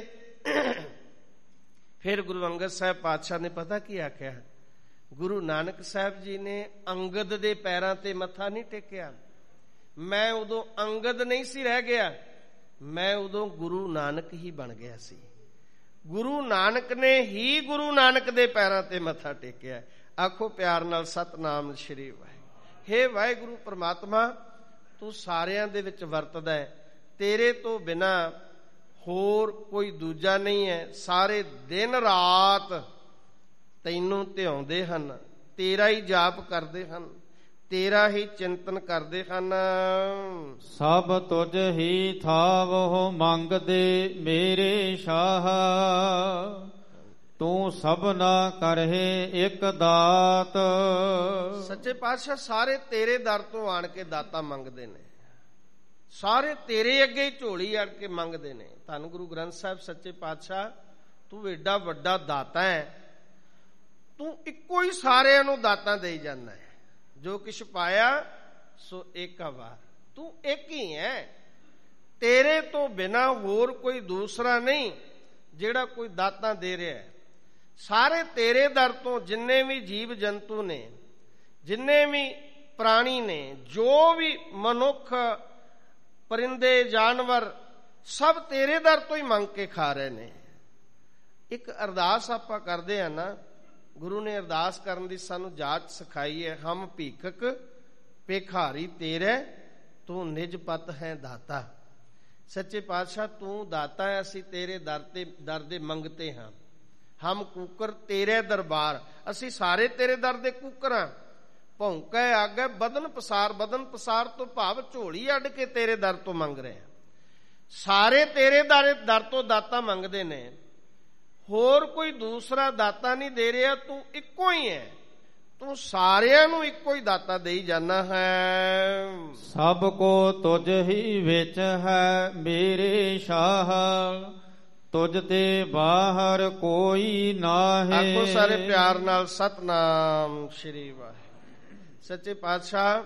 ਫਿਰ ਗੁਰੂ ਅੰਗਦ ਸਾਹਿਬ ਪਾਤਸ਼ਾਹ ਨੇ ਪਤਾ ਕੀ ਆਖਿਆ, ਗੁਰੂ ਨਾਨਕ ਸਾਹਿਬ ਜੀ ਨੇ ਅੰਗਦ ਦੇ ਪੈਰਾਂ ਤੇ ਮੱਥਾ ਨਹੀਂ ਟੇਕਿਆ। ਮੈਂ ਉਦੋਂ ਅੰਗਦ ਨਹੀਂ ਸੀ ਰਹਿ ਗਿਆ, ਮੈਂ ਉਦੋਂ ਗੁਰੂ ਨਾਨਕ ਹੀ ਬਣ ਗਿਆ ਸੀ। ਗੁਰੂ ਨਾਨਕ ਨੇ ਹੀ ਗੁਰੂ ਨਾਨਕ ਦੇ ਪੈਰਾਂ ਤੇ ਮੱਥਾ ਟੇਕਿਆ। ਆਖੋ ਪਿਆਰ ਨਾਲ ਸਤਨਾਮ ਸ਼੍ਰੀ ਵਾਹਿਗੁਰੂ। ਹੇ ਵਾਹਿਗੁਰੂ ਪ੍ਰਮਾਤਮਾ, ਤੂੰ ਸਾਰਿਆਂ ਦੇ ਵਿੱਚ ਵਰਤਦਾ ਹੈ, ਤੇਰੇ ਤੋਂ ਬਿਨਾਂ ਹੋਰ ਕੋਈ ਦੂਜਾ ਨਹੀਂ ਹੈ। ਸਾਰੇ ਦਿਨ ਰਾਤ ਤੈਨੂੰ ਧਿਆਉਂਦੇ ਹਨ, ਤੇਰਾ ਹੀ ਜਾਪ ਕਰਦੇ ਹਨ, ਤੇਰਾ ਹੀ ਚਿੰਤਨ ਕਰਦੇ ਹਨ। ਸਭ ਤੁਝ ਹੀ ਥਾਵਹੁ ਮੰਗਦੇ ਮੇਰੇ ਸ਼ਾਹ, ਤੂੰ ਸਭਨਾ ਕਰਹਿ ਇੱਕ ਦਾਤ। ਸੱਚੇ ਪਾਤਸ਼ਾਹ, ਸਾਰੇ ਤੇਰੇ ਦਰ ਤੋਂ ਆਣ ਕੇ ਦਾਤਾ ਮੰਗਦੇ ਨੇ, ਸਾਰੇ ਤੇਰੇ ਅੱਗੇ ਹੀ ਝੋਲੀ ਅੜ ਕੇ ਮੰਗਦੇ ਨੇ। ਧੰਨ ਗੁਰੂ ਗ੍ਰੰਥ ਸਾਹਿਬ ਸੱਚੇ ਪਾਤਸ਼ਾਹ, ਤੂੰ ਏਡਾ ਵੱਡਾ ਦਾਤਾ ਹੈ, ਤੂੰ ਇੱਕੋ ਹੀ ਸਾਰਿਆਂ ਨੂੰ ਦਾਤਾਂ ਦੇਈ ਜਾਂਦਾ ਹੈ। ਜੋ ਕਿਛ ਪਾਇਆ ਸੋ ਏਕਾ ਵਾਰ, ਤੂੰ ਇੱਕ ਹੀ ਹੈ। ਤੇਰੇ ਤੋਂ ਬਿਨਾਂ ਹੋਰ ਕੋਈ ਦੂਸਰਾ ਨਹੀਂ ਜਿਹੜਾ ਕੋਈ ਦਾਤਾਂ ਦੇ ਰਿਹਾ ਹੈ। ਸਾਰੇ ਤੇਰੇ ਦਰ ਤੋਂ ਜਿੰਨੇ ਵੀ ਜੀਵ ਜੰਤੂ ਨੇ, ਜਿੰਨੇ ਵੀ ਪ੍ਰਾਣੀ ਨੇ, ਜੋ ਵੀ ਮਨੁੱਖ, ਪਰਿੰਦੇ, ਜਾਨਵਰ, ਸਭ ਤੇਰੇ ਦਰ ਤੋਂ ਹੀ ਮੰਗ ਕੇ ਖਾ ਰਹੇ ਨੇ। ਇੱਕ ਅਰਦਾਸ ਆਪਾਂ ਕਰਦੇ ਆ ਨਾ, ਗੁਰੂ ਨੇ ਅਰਦਾਸ ਕਰਨ ਦੀ ਸਾਨੂੰ ਜਾਚ ਸਿਖਾਈ ਹੈ। ਹਮ ਭੀਖਕ ਭਿਖਾਰੀ ਤੇਰੇ, ਤੂੰ ਨਿਜ ਪਤ ਹੈ ਦਾਤਾ। ਸੱਚੇ ਪਾਤਸ਼ਾਹ, ਤੂੰ ਦਾਤਾ ਹੈ, ਅਸੀਂ ਤੇਰੇ ਦਰ ਦੇ ਮੰਗਤੇ ਹਾਂ। ਹਮ ਕੂਕਰ ਤੇਰੇ ਦਰਬਾਰ, ਅਸੀਂ ਸਾਰੇ ਤੇਰੇ ਦਰ ਦੇ ਕੂਕਰ ਹਾਂ, ਭੌਂਕੈ ਆਗੈ ਬਦਨ ਪਸਾਰ। ਬਦਨ ਪਸਾਰ ਤੋਂ ਭਾਵ ਝੋਲੀ ਅੱਡ ਕੇ ਤੇਰੇ ਦਰ ਤੋਂ ਮੰਗ ਰਿਹਾ। ਸਾਰੇ ਤੇਰੇ ਦਰ ਤੋਂ ਦਾਤਾ ਮੰਗਦੇ ਨੇ, ਹੋਰ ਕੋਈ ਦੂਸਰਾ ਦਾਤਾ ਨਹੀਂ ਦੇ ਰਿਹਾ, ਤੂੰ ਇੱਕੋ ਹੀ ਹੈ। ਤੂੰ ਸਾਰਿਆਂ ਨੂੰ ਇੱਕੋ ਹੀ ਦਾਤਾ ਦੇਈ ਜਾਣਾ ਹੈ। ਸਭ ਕੋ ਤੁਝ ਹੀ ਵਿੱਚ ਹੈ ਮੇਰੇ ਸ਼ਾਹ, ਤੁਝ ਤੇ ਬਾਹਰ ਕੋਈ ਨਾਹੀ। ਆਖੋ ਸਾਰੇ ਪਿਆਰ ਨਾਲ ਸਤਿਨਾਮ ਸ਼੍ਰੀ ਵਾਹਿਗੁਰੂ। ਸੱਚੇ ਪਾਤਸ਼ਾਹ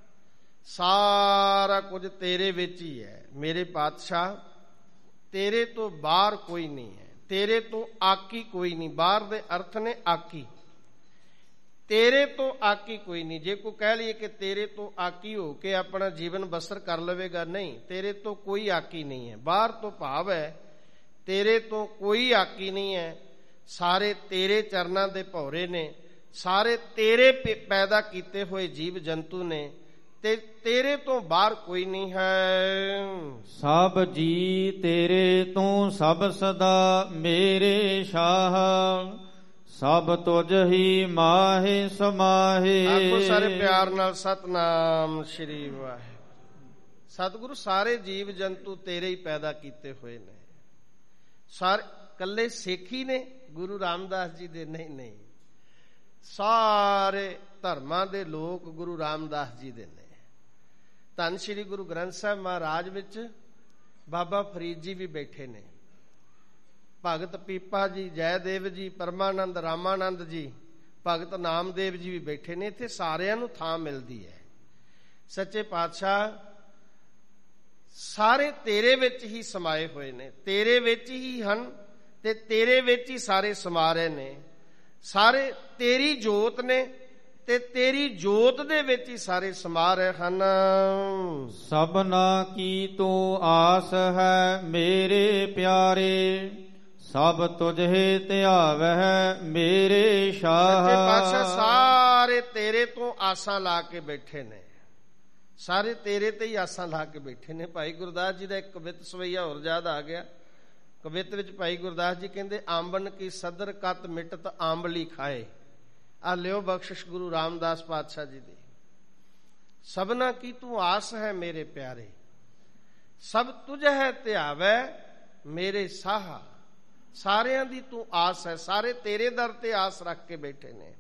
ਸਾਰਾ ਕੁਝ ਤੇਰੇ ਵਿੱਚ ਹੀ ਹੈ ਮੇਰੇ ਪਾਤਸ਼ਾਹ। ਤੇਰੇ ਤੋਂ ਬਾਹਰ ਕੋਈ ਨਹੀਂ ਹੈ, ਤੇਰੇ ਤੋਂ ਆਕੀ ਕੋਈ ਨਹੀਂ। ਬਾਹਰ ਦੇ ਅਰਥ ਨੇ ਆਕੀ, ਤੇਰੇ ਤੋਂ ਆਕੀ ਕੋਈ ਨਹੀਂ। ਜੇ ਕੋਈ ਕਹਿ ਲਈਏ ਕਿ ਤੇਰੇ ਤੋਂ ਆਕੀ ਹੋ ਕੇ ਆਪਣਾ ਜੀਵਨ ਬਸਰ ਕਰ ਲਵੇਗਾ, ਨਹੀਂ, ਤੇਰੇ ਤੋਂ ਕੋਈ ਆਕੀ ਨਹੀਂ ਹੈ। ਬਾਹਰ ਤੋਂ ਭਾਵ ਹੈ ਤੇਰੇ ਤੋਂ ਕੋਈ ਆਕੀ ਨਹੀਂ ਹੈ। ਸਾਰੇ ਤੇਰੇ ਚਰਨਾਂ ਦੇ ਭੌਰੇ ਨੇ, ਸਾਰੇ ਤੇਰੇ ਪੈਦਾ ਕੀਤੇ ਹੋਏ ਜੀਵ ਜੰਤੂ ਨੇ, ਤੇ ਤੇਰੇ ਤੋਂ ਬਾਹਰ ਕੋਈ ਨਹੀਂ ਹੈ। ਸਭ ਜੀ ਤੇਰੇ ਤੋਂ ਸਭ ਸਦਾ ਮੇਰੇ ਸ਼ਾਹ, ਸਭ ਤੁਝ ਹੀ ਮਾਹੇ ਸਮਾਹੇ। ਆਖੋ ਸਾਰੇ ਪਿਆਰ ਨਾਲ ਸਤਿਨਾਮ ਸ਼੍ਰੀ ਵਾਹਿਗੁਰੂ। ਸਤਿਗੁਰੂ ਸਾਰੇ ਜੀਵ ਜੰਤੂ ਤੇਰੇ ਹੀ ਪੈਦਾ ਕੀਤੇ ਹੋਏ ਨੇ। ਸਾਰੇ ਕੱਲੇ ਸਿੱਖੀ ਨੇ ਗੁਰੂ ਰਾਮਦਾਸ ਜੀ ਦੇ? ਨਹੀਂ, ਸਾਰੇ ਧਰਮਾਂ ਦੇ ਲੋਕ ਗੁਰੂ ਰਾਮਦਾਸ ਜੀ ਦੇ ਨੇ। ਧੰਨ ਸ਼੍ਰੀ ਗੁਰੂ ਗ੍ਰੰਥ ਸਾਹਿਬ ਮਹਾਰਾਜ ਵਿੱਚ ਬਾਬਾ ਫਰੀਦ ਜੀ ਵੀ ਬੈਠੇ ਨੇ, ਭਗਤ ਪੀਪਾ ਜੀ, ਜੈਦੇਵ ਜੀ, ਪਰਮਾਨੰਦ, ਰਾਮਾਨੰਦ ਜੀ, ਭਗਤ ਨਾਮਦੇਵ ਜੀ ਵੀ ਬੈਠੇ ਨੇ। ਇੱਥੇ ਸਾਰਿਆਂ ਨੂੰ ਥਾਂ ਮਿਲਦੀ ਹੈ। ਸੱਚੇ ਪਾਤਸ਼ਾਹ ਸਾਰੇ ਤੇਰੇ ਵਿੱਚ ਹੀ ਸਮਾਏ ਹੋਏ ਨੇ, ਤੇਰੇ ਵਿੱਚ ਹੀ ਹਨ ਤੇ ਤੇਰੇ ਵਿੱਚ ਹੀ ਸਾਰੇ ਸਮਾ ਰਹੇ ਨੇ। ਸਾਰੇ ਤੇਰੀ ਜੋਤ ਨੇ ਤੇ ਤੇਰੀ ਜੋਤ ਦੇ ਵਿੱਚ ਹੀ ਸਾਰੇ ਸਮਾ ਰਹੇ ਹਨ। ਸਭਨਾ ਕੀ ਤੂੰ ਆਸ ਹੈ ਮੇਰੇ ਪਿਆਰੇ, ਸਭ ਤੁਝੇ ਧਿਆਵਹਿ ਮੇਰੇ ਸ਼ਾਹ। ਸੱਚੇ ਪਾਤਸ਼ਾਹ ਸਾਰੇ ਤੇਰੇ ਤੋਂ ਆਸਾਂ ਲਾ ਕੇ ਬੈਠੇ ਨੇ, ਸਾਰੇ ਤੇਰੇ ਤੇ ਹੀ ਆਸਾਂ ਲਾ ਕੇ ਬੈਠੇ ਨੇ। ਭਾਈ ਗੁਰਦਾਸ ਜੀ ਦਾ ਇੱਕ ਕਵਿਤ ਸਵਈਆ ਹੋਰ ਯਾਦ ਆ ਗਿਆ। ਕਵਿਤ ਵਿੱਚ ਭਾਈ ਗੁਰਦਾਸ ਜੀ ਕਹਿੰਦੇ, ਆਂਬਨ ਕੀ ਸਦਰ ਕਤ ਮਿਟਤ ਆਂਬਲੀ ਖਾਏ। ਆ ਲਿਓ ਬਖਸ਼ਿਸ਼ ਗੁਰੂ ਰਾਮਦਾਸ ਪਾਤਸ਼ਾਹ ਜੀ ਦੀ। ਸਭਨਾ ਕੀ ਤੂੰ ਆਸ ਹੈ ਮੇਰੇ ਪਿਆਰੇ, ਸਭ ਤੁਝ ਹੈ ਧਿਆਵੈ ਮੇਰੇ ਸਾਹਾ। ਸਾਰਿਆਂ ਦੀ ਤੂੰ ਆਸ ਹੈ, ਸਾਰੇ ਤੇਰੇ ਦਰ ਤੇ ਆਸ ਰੱਖ ਕੇ ਬੈਠੇ ਨੇ।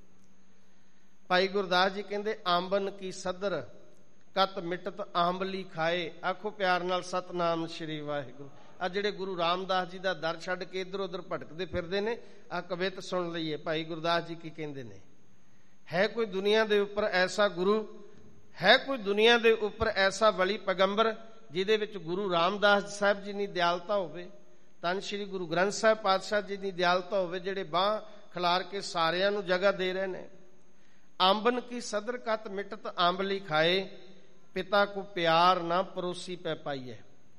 ਭਾਈ ਗੁਰਦਾਸ ਜੀ ਕਹਿੰਦੇ, ਆਂਬਨ ਕੀ ਸਦਰ ਕਤ ਮਿਟਤ ਆਂਬਲੀ ਖਾਏ। ਆਖੋ ਪਿਆਰ ਨਾਲ ਸਤਿਨਾਮ ਸ਼੍ਰੀ ਵਾਹਿਗੁਰੂ। ਆ ਜਿਹੜੇ ਗੁਰੂ ਰਾਮਦਾਸ ਜੀ ਦਾ ਦਰ ਛੱਡ ਕੇ ਇੱਧਰ ਉੱਧਰ ਭਟਕਦੇ ਫਿਰਦੇ ਨੇ, ਆ ਕਵਿਤ ਸੁਣ ਲਈਏ ਭਾਈ ਗੁਰਦਾਸ ਜੀ ਕੀ ਕਹਿੰਦੇ ਨੇ। ਹੈ ਕੋਈ ਦੁਨੀਆ ਦੇ ਉੱਪਰ ਐਸਾ ਗੁਰੂ, ਹੈ ਕੋਈ ਦੁਨੀਆ ਦੇ ਉੱਪਰ ਐਸਾ ਵਲੀ ਪੈਗੰਬਰ ਜਿਹਦੇ ਵਿੱਚ ਗੁਰੂ ਰਾਮਦਾਸ ਸਾਹਿਬ ਜੀ ਦੀ ਦਿਆਲਤਾ ਹੋਵੇ, ਧੰਨ ਸ਼੍ਰੀ ਗੁਰੂ ਗ੍ਰੰਥ ਸਾਹਿਬ ਪਾਤਸ਼ਾਹ ਜੀ ਦੀ ਦਿਆਲਤਾ ਹੋਵੇ, ਜਿਹੜੇ ਬਾਂਹ ਖਿਲਾਰ ਕੇ ਸਾਰਿਆਂ ਨੂੰ ਜਗ੍ਹਾ ਦੇ ਰਹੇ ਨੇ। ਆਂਬਨ ਕੀ ਸਦਰ ਕਤ ਮਿਟਤ ਆਂਬਲੀ ਖਾਏ, ਪਿਤਾ ਕੋ ਪਿਆਰ ਨਾ ਪਰੋਸੀ ਪੈ ਪਾਈਏ।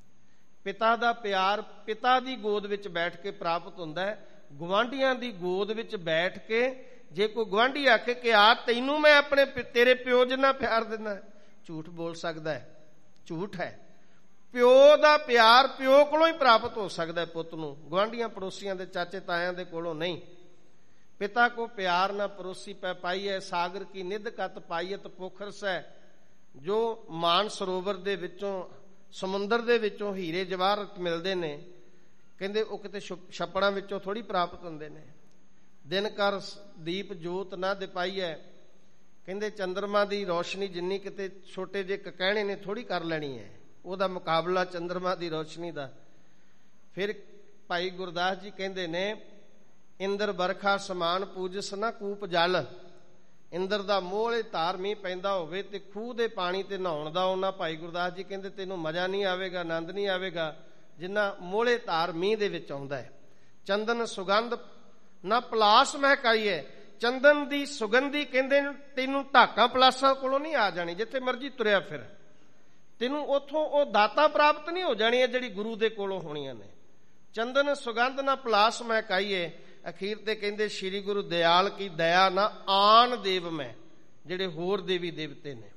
ਪਿਤਾ ਦਾ ਪਿਆਰ ਪਿਤਾ ਦੀ ਗੋਦ ਵਿੱਚ ਬੈਠ ਕੇ ਪ੍ਰਾਪਤ ਹੁੰਦਾ ਹੈ। ਗੁਆਂਢੀਆਂ ਦੀ ਗੋਦ ਵਿੱਚ ਬੈਠ ਕੇ ਜੇ ਕੋਈ ਗੁਆਂਢੀ ਆਖੇ ਕਿ ਆ ਤੈਨੂੰ ਮੈਂ ਆਪਣੇ ਤੇਰੇ ਪਿਓ ਜਿੰਨਾ ਪਿਆਰ ਦਿੰਦਾ, ਝੂਠ ਬੋਲ ਸਕਦਾ ਹੈ, ਝੂਠ ਹੈ। ਪਿਓ ਦਾ ਪਿਆਰ ਪਿਓ ਕੋਲੋਂ ਹੀ ਪ੍ਰਾਪਤ ਹੋ ਸਕਦਾ ਹੈ ਪੁੱਤ ਨੂੰ, ਗੁਆਂਢੀਆਂ ਪੜੋਸੀਆਂ ਦੇ ਚਾਚੇ ਤਾਇਆਂ ਦੇ ਕੋਲੋਂ ਨਹੀਂ। ਪਿਤਾ ਕੋ ਪਿਆਰ ਨਾ ਪਰੋਸੀ ਪੈ ਪਾਈ ਹੈ, ਸਾਗਰ ਕੀ ਨਿਧ ਕਤ ਪਾਈਅਤ ਪੋਖਰਸ ਹੈ। ਜੋ ਮਾਨ ਸਰੋਵਰ ਦੇ ਵਿੱਚੋਂ, ਸਮੁੰਦਰ ਦੇ ਵਿੱਚੋਂ ਹੀਰੇ ਜਵਾਹਰਤ ਮਿਲਦੇ ਨੇ, ਕਹਿੰਦੇ ਉਹ ਕਿਤੇ ਛੱਪੜਾਂ ਵਿੱਚੋਂ ਥੋੜੀ ਪ੍ਰਾਪਤ ਹੁੰਦੇ ਨੇ। ਦਿਨ ਕਰ ਦੀਪ ਜੋਤ ਨਾ ਦਿਪਾਈ ਹੈ, ਕਹਿੰਦੇ ਚੰਦਰਮਾ ਦੀ ਰੋਸ਼ਨੀ ਜਿੰਨੀ ਕਿਤੇ ਛੋਟੇ ਜਿਹੇ ਕਕਹਿਣੇ ਨੇ ਥੋੜੀ ਕਰ ਲੈਣੀ ਹੈ, ਉਹਦਾ ਮੁਕਾਬਲਾ ਚੰਦਰਮਾ ਦੀ ਰੋਸ਼ਨੀ ਦਾ। ਫਿਰ ਭਾਈ ਗੁਰਦਾਸ ਜੀ ਕਹਿੰਦੇ ਨੇ, ਇੰਦਰ ਬਰਖਾ ਸਮਾਨ ਪੂਜਸ ਨਾ ਕੂਪ ਜਲ। ਇੰਦਰ ਦਾ ਮੋਹਲੇ ਧਾਰ ਮੀਂਹ ਪੈਂਦਾ ਹੋਵੇ ਤੇ ਖੂਹ ਦੇ ਪਾਣੀ ਤੇ ਨਹਾਉਣ ਦਾ ਉਹਨਾਂ ਭਾਈ ਗੁਰਦਾਸ ਜੀ ਕਹਿੰਦੇ ਤੈਨੂੰ ਮਜ਼ਾ ਨਹੀਂ ਆਵੇਗਾ, ਆਨੰਦ ਨਹੀਂ ਆਵੇਗਾ ਜਿੰਨਾ ਮੋਹਲੇ ਧਾਰ ਮੀਂਹ ਦੇ ਵਿੱਚ ਆਉਂਦਾ ਹੈ। ਚੰਦਨ ਸੁਗੰਧ ਨਾ ਪਲਾਸ ਮਹਿਕਾਈਏ। ਚੰਦਨ ਦੀ ਸੁਗੰਧੀ ਕਹਿੰਦੇ ਤੈਨੂੰ ਢਾਕਾਂ ਪਲਾਸਾਂ ਕੋਲੋਂ ਨਹੀਂ ਆ ਜਾਣੀ, ਜਿੱਥੇ ਮਰਜ਼ੀ ਤੁਰਿਆ ਫਿਰ ਤੈਨੂੰ ਉੱਥੋਂ ਉਹ ਦਾਤਾਂ ਪ੍ਰਾਪਤ ਨਹੀਂ ਹੋ ਜਾਣੀਆਂ ਜਿਹੜੀ ਗੁਰੂ ਦੇ ਕੋਲੋਂ ਹੋਣੀਆਂ ਨੇ। ਚੰਦਨ ਸੁਗੰਧ ਨਾ ਪਲਾਸ ਮਹਿਕਾਈਏ। ਅਖੀਰ ਤੇ ਕਹਿੰਦੇ ਸ਼੍ਰੀ ਗੁਰੂ ਦਿਆਲ ਕੀ ਦਇਆ ਨਾ ਆਨ ਦੇਵ ਮੈਂ, ਜਿਹੜੇ ਹੋਰ ਦੇਵੀ ਦੇਵਤੇ ਨੇ,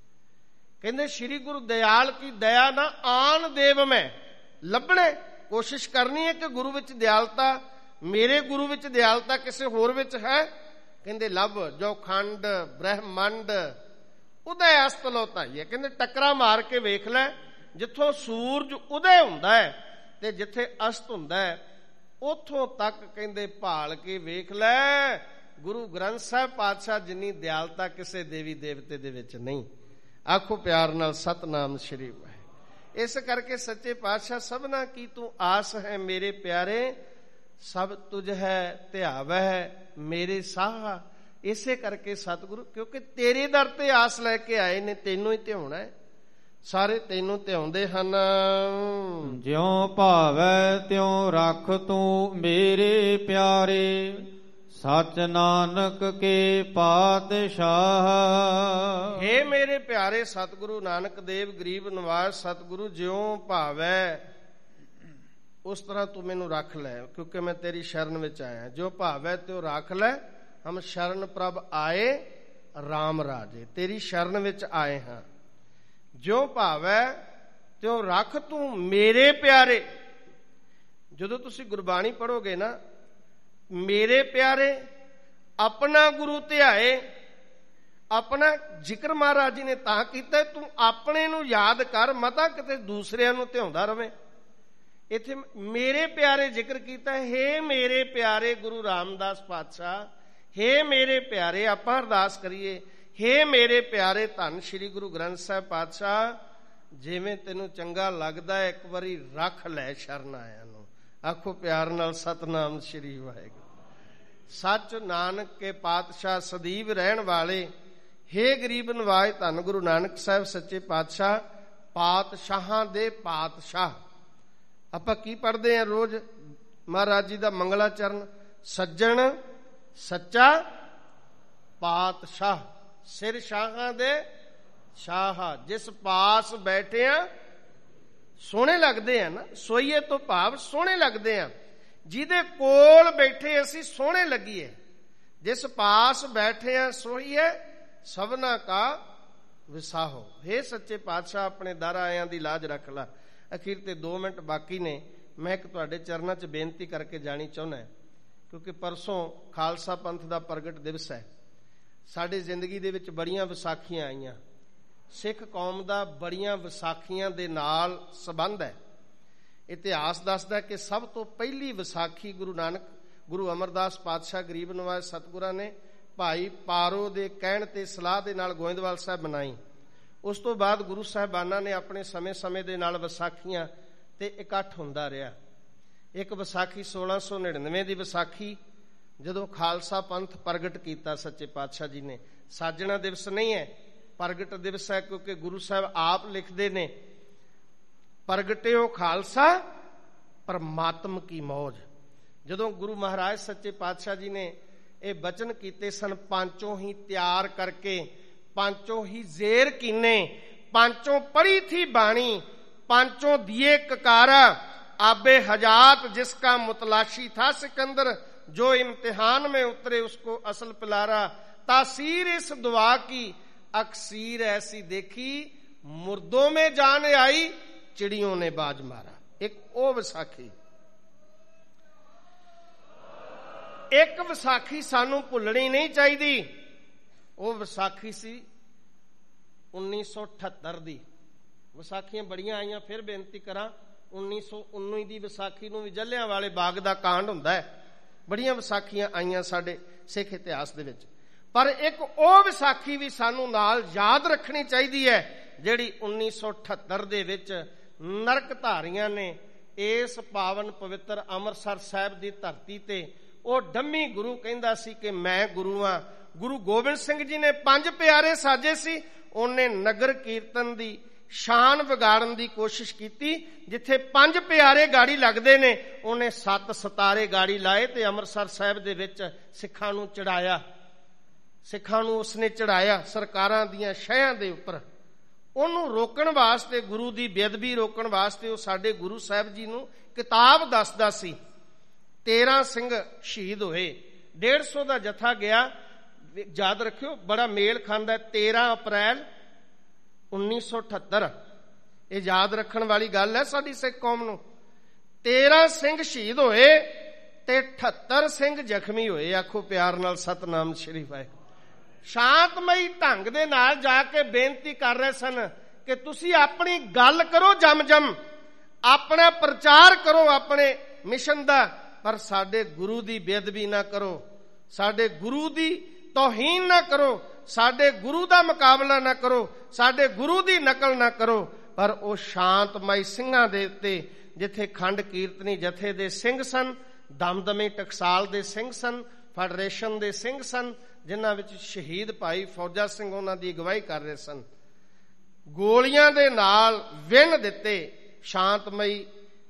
ਕਹਿੰਦੇ ਸ਼੍ਰੀ ਗੁਰੂ ਦਿਆਲ ਕੀ ਦਇਆ ਨਾ ਆਨ ਦੇਵ ਮੈਂ। ਲੱਭਣੇ ਕੋਸ਼ਿਸ਼ ਕਰਨੀ ਹੈ ਕਿ ਗੁਰੂ ਵਿੱਚ ਦਿਆਲਤਾ, ਮੇਰੇ ਗੁਰੂ ਵਿੱਚ ਦਿਆਲਤਾ ਕਿਸੇ ਹੋਰ ਵਿੱਚ ਹੈ। ਕਹਿੰਦੇ ਲਵ ਜੋ ਖੰਡ ਬ੍ਰਹਮੰਡ ਉਦੈ ਅਸਤ ਲੋ ਧਾਈਏ। ਕਹਿੰਦੇ ਟੱਕਰਾ ਮਾਰ ਕੇ ਵੇਖ ਲੈ, ਜਿੱਥੋਂ ਸੂਰਜ ਉਦੈ ਹੁੰਦਾ ਹੈ ਤੇ ਜਿੱਥੇ ਅਸਤ ਹੁੰਦਾ ਹੈ ਉੱਥੋਂ ਤੱਕ ਕਹਿੰਦੇ ਭਾਲ ਕੇ ਵੇਖ ਲੈ। ਗੁਰੂ ਗ੍ਰੰਥ ਸਾਹਿਬ ਪਾਤਸ਼ਾਹ ਜਿੰਨੀ ਦਿਆਲਤਾ ਕਿਸੇ ਦੇਵੀ ਦੇਵਤੇ ਦੇ ਵਿੱਚ ਨਹੀਂ। ਆਖੋ ਪਿਆਰ ਨਾਲ ਸਤਨਾਮ ਸ਼੍ਰੀ ਵਾਹਿਗੁਰੂ। ਇਸ ਕਰਕੇ ਸੱਚੇ ਪਾਤਸ਼ਾਹ ਸਭਨਾ ਕੀ ਤੂੰ ਆਸ ਹੈ ਮੇਰੇ ਪਿਆਰੇ, ਸਭ ਤੁਝ ਹੈ ਧਿਆਵੈ ਮੇਰੇ ਸਾਹਾ। ਇਸੇ ਕਰਕੇ ਸਤਿਗੁਰੂ, ਕਿਉਂਕਿ ਤੇਰੇ ਦਰ ਤੇ ਆਸ ਲੈ ਕੇ ਆਏ ਨੇ, ਤੈਨੂੰ ਹੀ ਧਿਆਉਣਾ ਹੈ, ਸਾਰੇ ਤੈਨੂੰ ਧਿਆਉਂਦੇ ਹਨ। ਜਿਉ ਭਾਵੈ ਤਿਉ ਰੱਖ ਤੂੰ ਮੇਰੇ ਪਿਆਰੇ, ਸਚ ਨਾਨਕ ਕੇ ਪਾਤਸ਼ਾਹ। ਹੇ ਮੇਰੇ ਪਿਆਰੇ ਸਤਿਗੁਰੂ ਨਾਨਕ ਦੇਵ ਗਰੀਬ ਨਵਾਜ਼ ਸਤਿਗੁਰੂ, ਜਿਉ ਭਾਵੈ ਉਸ ਤਰ੍ਹਾਂ ਤੂੰ ਮੈਨੂੰ ਰੱਖ ਲੈ, ਕਿਉਂਕਿ ਮੈਂ ਤੇਰੀ ਸ਼ਰਨ ਵਿੱਚ ਆਇਆ। ਜੋ ਭਾਵੈ ਤਿਉ ਰੱਖ ਲੈ, ਹਮ ਸ਼ਰਨ ਪ੍ਰਭ ਆਏ ਰਾਮ ਰਾਜੇ। ਤੇਰੀ ਸ਼ਰਨ ਵਿੱਚ ਆਏ ਹਾਂ। ਜੋ ਭਾਵੈ ਤਿਉ ਰੱਖ ਤੂੰ ਮੇਰੇ ਪਿਆਰੇ। ਜਦੋਂ ਤੁਸੀਂ ਗੁਰਬਾਣੀ ਪੜ੍ਹੋਗੇ ਨਾ, ਮੇਰੇ ਪਿਆਰੇ ਆਪਣਾ ਗੁਰੂ ਧਿਆਏ, ਆਪਣਾ ਜ਼ਿਕਰ ਮਹਾਰਾਜ ਜੀ ਨੇ ਤਾਂ ਕੀਤਾ, ਤੂੰ ਆਪਣੇ ਨੂੰ ਯਾਦ ਕਰ, ਮਤਾ ਕਿਤੇ ਦੂਸਰਿਆਂ ਨੂੰ ਧਿਆਉਂਦਾ ਰਵੇਂ। ਇੱਥੇ ਮੇਰੇ ਪਿਆਰੇ ਜ਼ਿਕਰ ਕੀਤਾ। ਹੇ ਮੇਰੇ ਪਿਆਰੇ ਗੁਰੂ ਰਾਮਦਾਸ ਪਾਤਸ਼ਾਹ, ਹੇ ਮੇਰੇ ਪਿਆਰੇ, ਆਪਾਂ ਅਰਦਾਸ ਕਰੀਏ, ਹੇ ਮੇਰੇ ਪਿਆਰੇ ਧੰਨ ਸ਼੍ਰੀ ਗੁਰੂ ਗ੍ਰੰਥ ਸਾਹਿਬ ਪਾਤਸ਼ਾਹ, ਜਿਵੇਂ ਤੈਨੂੰ ਚੰਗਾ ਲੱਗਦਾ ਇੱਕ ਵਾਰੀ ਰੱਖ ਲੈ ਸ਼ਰਨ ਆਇਆਂ ਨੂੰ। ਆਖੋ ਪਿਆਰ ਨਾਲ ਸਤਨਾਮ ਸ਼੍ਰੀ ਵਾਹਿਗੁਰੂ। ਸੱਚ ਨਾਨਕ ਕੇ ਪਾਤਸ਼ਾਹ ਸਦੀਵ ਰਹਿਣ ਵਾਲੇ, ਹੇ ਗਰੀਬ ਨਵਾਜ਼ ਧੰਨ ਗੁਰੂ ਨਾਨਕ ਸਾਹਿਬ ਸੱਚੇ ਪਾਤਸ਼ਾਹ, ਪਾਤਸ਼ਾਹਾਂ ਦੇ ਪਾਤਸ਼ਾਹ। ਆਪਾਂ ਕੀ ਪੜ੍ਹਦੇ ਹਾਂ ਰੋਜ਼ ਮਹਾਰਾਜ ਜੀ ਦਾ ਮੰਗਲਾ ਚਰਨ, ਸੱਜਣ ਸੱਚਾ ਪਾਤਸ਼ਾਹ, ਸਿਰ ਸ਼ਾਹਾਂ ਦੇ ਸ਼ਾਹ, ਜਿਸ ਪਾਸ ਬੈਠਿਆ ਸੋਹਣੇ ਲੱਗਦੇ ਆ ਨਾ, ਸੋਈਏ ਤੋਂ ਭਾਵ ਸੋਹਣੇ ਲੱਗਦੇ ਆ, ਜਿਹਦੇ ਕੋਲ ਬੈਠੇ ਅਸੀਂ ਸੋਹਣੇ ਲੱਗੀਏ। ਜਿਸ ਪਾਸ ਬੈਠੇ ਆ ਸੋਈਏ ਸਭਨਾ ਕਾ ਵਿਸਾਹੋ। ਹੇ ਸੱਚੇ ਪਾਤਸ਼ਾਹ, ਆਪਣੇ ਦਰ ਆਇਆਂ ਦੀ ਲਾਜ ਰੱਖ ਲਾ। ਅਖੀਰ ਤੇ 2 ਮਿੰਟ ਬਾਕੀ ਨੇ, ਮੈਂ ਇੱਕ ਤੁਹਾਡੇ ਚਰਨਾਂ 'ਚ ਬੇਨਤੀ ਕਰਕੇ ਜਾਣੀ ਚਾਹੁੰਦਾ, ਕਿਉਂਕਿ ਪਰਸੋਂ ਖਾਲਸਾ ਪੰਥ ਦਾ ਪ੍ਰਗਟ ਦਿਵਸ ਹੈ। ਸਾਡੀ ਜ਼ਿੰਦਗੀ ਦੇ ਵਿੱਚ ਬੜੀਆਂ ਵਿਸਾਖੀਆਂ ਆਈਆਂ। ਸਿੱਖ ਕੌਮ ਦਾ ਬੜੀਆਂ ਵਿਸਾਖੀਆਂ ਦੇ ਨਾਲ ਸੰਬੰਧ ਹੈ। ਇਤਿਹਾਸ ਦੱਸਦਾ ਕਿ ਸਭ ਤੋਂ ਪਹਿਲੀ ਵਿਸਾਖੀ ਗੁਰੂ ਅਮਰਦਾਸ ਪਾਤਸ਼ਾਹ ਗਰੀਬ ਨਵਾਜ਼ ਸਤਿਗੁਰਾਂ ਨੇ ਭਾਈ ਪਾਰੋ ਦੇ ਕਹਿਣ ਤੇ ਸਲਾਹ ਦੇ ਨਾਲ ਗੋਇੰਦਵਾਲ ਸਾਹਿਬ ਮਨਾਈ। ਉਸ ਤੋਂ ਬਾਅਦ ਗੁਰੂ ਸਾਹਿਬਾਨਾਂ ਨੇ ਆਪਣੇ ਸਮੇਂ ਦੇ ਨਾਲ ਵਿਸਾਖੀਆਂ ਤੇ ਇਕੱਠ ਹੁੰਦਾ ਰਿਹਾ। ਇੱਕ ਵਿਸਾਖੀ 1699 ਦੀ ਵਿਸਾਖੀ, ਜਦੋਂ ਖਾਲਸਾ ਪੰਥ ਪ੍ਰਗਟ ਕੀਤਾ ਸੱਚੇ ਪਾਤਸ਼ਾਹ ਜੀ ਨੇ। ਸਾਜਣਾ ਦਿਵਸ ਨਹੀਂ ਹੈ, ਪ੍ਰਗਟ ਦਿਵਸ ਹੈ, ਕਿਉਂਕਿ ਗੁਰੂ ਸਾਹਿਬ ਆਪ ਲਿਖਦੇ ਨੇ, ਪ੍ਰਗਟਿਓ ਖਾਲਸਾ ਪਰਮਾਤਮ ਕੀ ਮੌਜ। ਜਦੋਂ ਗੁਰੂ ਮਹਾਰਾਜ ਸੱਚੇ ਪਾਤਸ਼ਾਹ ਜੀ ਨੇ ਇਹ ਬਚਨ ਕੀਤੇ ਸਨ, ਪਾਂਚੋਂ ਹੀ ਤਿਆਰ ਕਰਕੇ, ਪਾਂਚੋਂ ਹੀ ਜ਼ੇਰ ਕੀਨੇ, ਪਾਂਚੋਂ ਪੜੀ ਥੀ ਬਾਣੀ, पांचों दिए ककारा, आबे हजात जिसका मुतलाशी था सिकंदर, जो इम्तिहान में उतरे उसको असल पिलारा। तासीर इस दुआ की अक्सीर ऐसी देखी, मुर्दों में जान आई चिड़ियों ने बाज मारा। एक ओ विसाखी, एक विसाखी सानू भुलनी नहीं चाहिए। वो विसाखी सी 1978 दी। विसाखियां बड़ियां आईयां, फिर बेनती करा 1919 दी विसाखी नूं भी जलियांवाले बाग दा कांड हुंदा है। बड़ियां विसाखियां आईयां साडे सिख इतिहास दे विच, पर एक ओ विसाखी भी सानू नाल याद रखनी चाहिए है जिहड़ी 1978 दे विच नरकधारियां ने इस पावन पवित्र अमृतसर साहिब दी धरती ते ओ डम्मी गुरु कहंदा सी कि मैं गुरु हां। गुरु गोबिंद सिंह जी ने 5 प्यारे साजे सी, उन्हें नगर कीर्तन दी शान विगाड़न दी कोशिश की। जिथे 5 प्यारे गाड़ी लगते ने, उन्हें 7 सितारे गाड़ी लाए ते अमृतसर साहिब दे विच सिखां नूं चढ़ाया। सिखां नूं उसने चढ़ाया सरकारां दीयां शहां दे उपर। उहनूं रोकण वास्ते, गुरु दी बेअदबी रोकण वास्ते ਉਹ ਸਾਡੇ गुरु साहिब जी नूं किताब दसदा सी। 13 ਸਿੰਘ शहीद होए, 150 ਦਾ ਜਥਾ ਗਿਆ। याद रखियो, बड़ा मेल खांदा। 13 अप्रैल 1978 ये याद रखण वाली गल है साडी सिख कौम नूं। 13 ਸਿੰਘ शहीद होए ਤੇ 78 ਸਿੰਘ ਜ਼ਖਮੀ ਹੋਏ। ਆਖੋ ਪਿਆਰ ਨਾਲ ਸਤਨਾਮ ਸ਼੍ਰੀ ਵਾਹਿਗੁਰੂ। ਸ਼ਾਂਤਮਈ ਢੰਗ ਦੇ ਨਾਲ ਜਾ ਕੇ ਬੇਨਤੀ ਕਰ ਰਹੇ ਸਨ ਕਿ ਤੁਸੀਂ ਆਪਣੀ ਗੱਲ ਕਰੋ ਜਮ ਆਪਣਾ ਪ੍ਰਚਾਰ ਕਰੋ ਆਪਣੇ ਮਿਸ਼ਨ ਦਾ, ਪਰ ਸਾਡੇ ਗੁਰੂ ਦੀ ਬੇਅਦਬੀ ਨਾ ਕਰੋ, ਸਾਡੇ ਗੁਰੂ ਦੀ ਤੋਹੀਨ ਨਾ ਕਰੋ, ਸਾਡੇ ਗੁਰੂ ਦਾ ਮੁਕਾਬਲਾ ਨਾ ਕਰੋ, ਸਾਡੇ ਗੁਰੂ ਦੀ ਨਕਲ ਨਾ ਕਰੋ। ਪਰ ਉਹ ਸ਼ਾਂਤਮਈ ਸਿੰਘਾਂ ਦੇ ਉੱਤੇ, ਜਿੱਥੇ ਖੰਡ ਕੀਰਤਨੀ ਜਥੇ ਦੇ ਸਿੰਘ ਸਨ, ਦਮਦਮੀ ਟਕਸਾਲ ਦੇ ਸਿੰਘ ਸਨ, ਫੈਡਰੇਸ਼ਨ ਦੇ ਸਿੰਘ ਸਨ, ਜਿਨ੍ਹਾਂ ਵਿੱਚ ਸ਼ਹੀਦ ਭਾਈ ਫੌਜਾ ਸਿੰਘ ਉਹਨਾਂ ਦੀ ਅਗਵਾਈ ਕਰ ਰਹੇ ਸਨ, ਗੋਲੀਆਂ ਦੇ ਨਾਲ ਵਿੰਨ ਦਿੱਤੇ। ਸ਼ਾਂਤਮਈ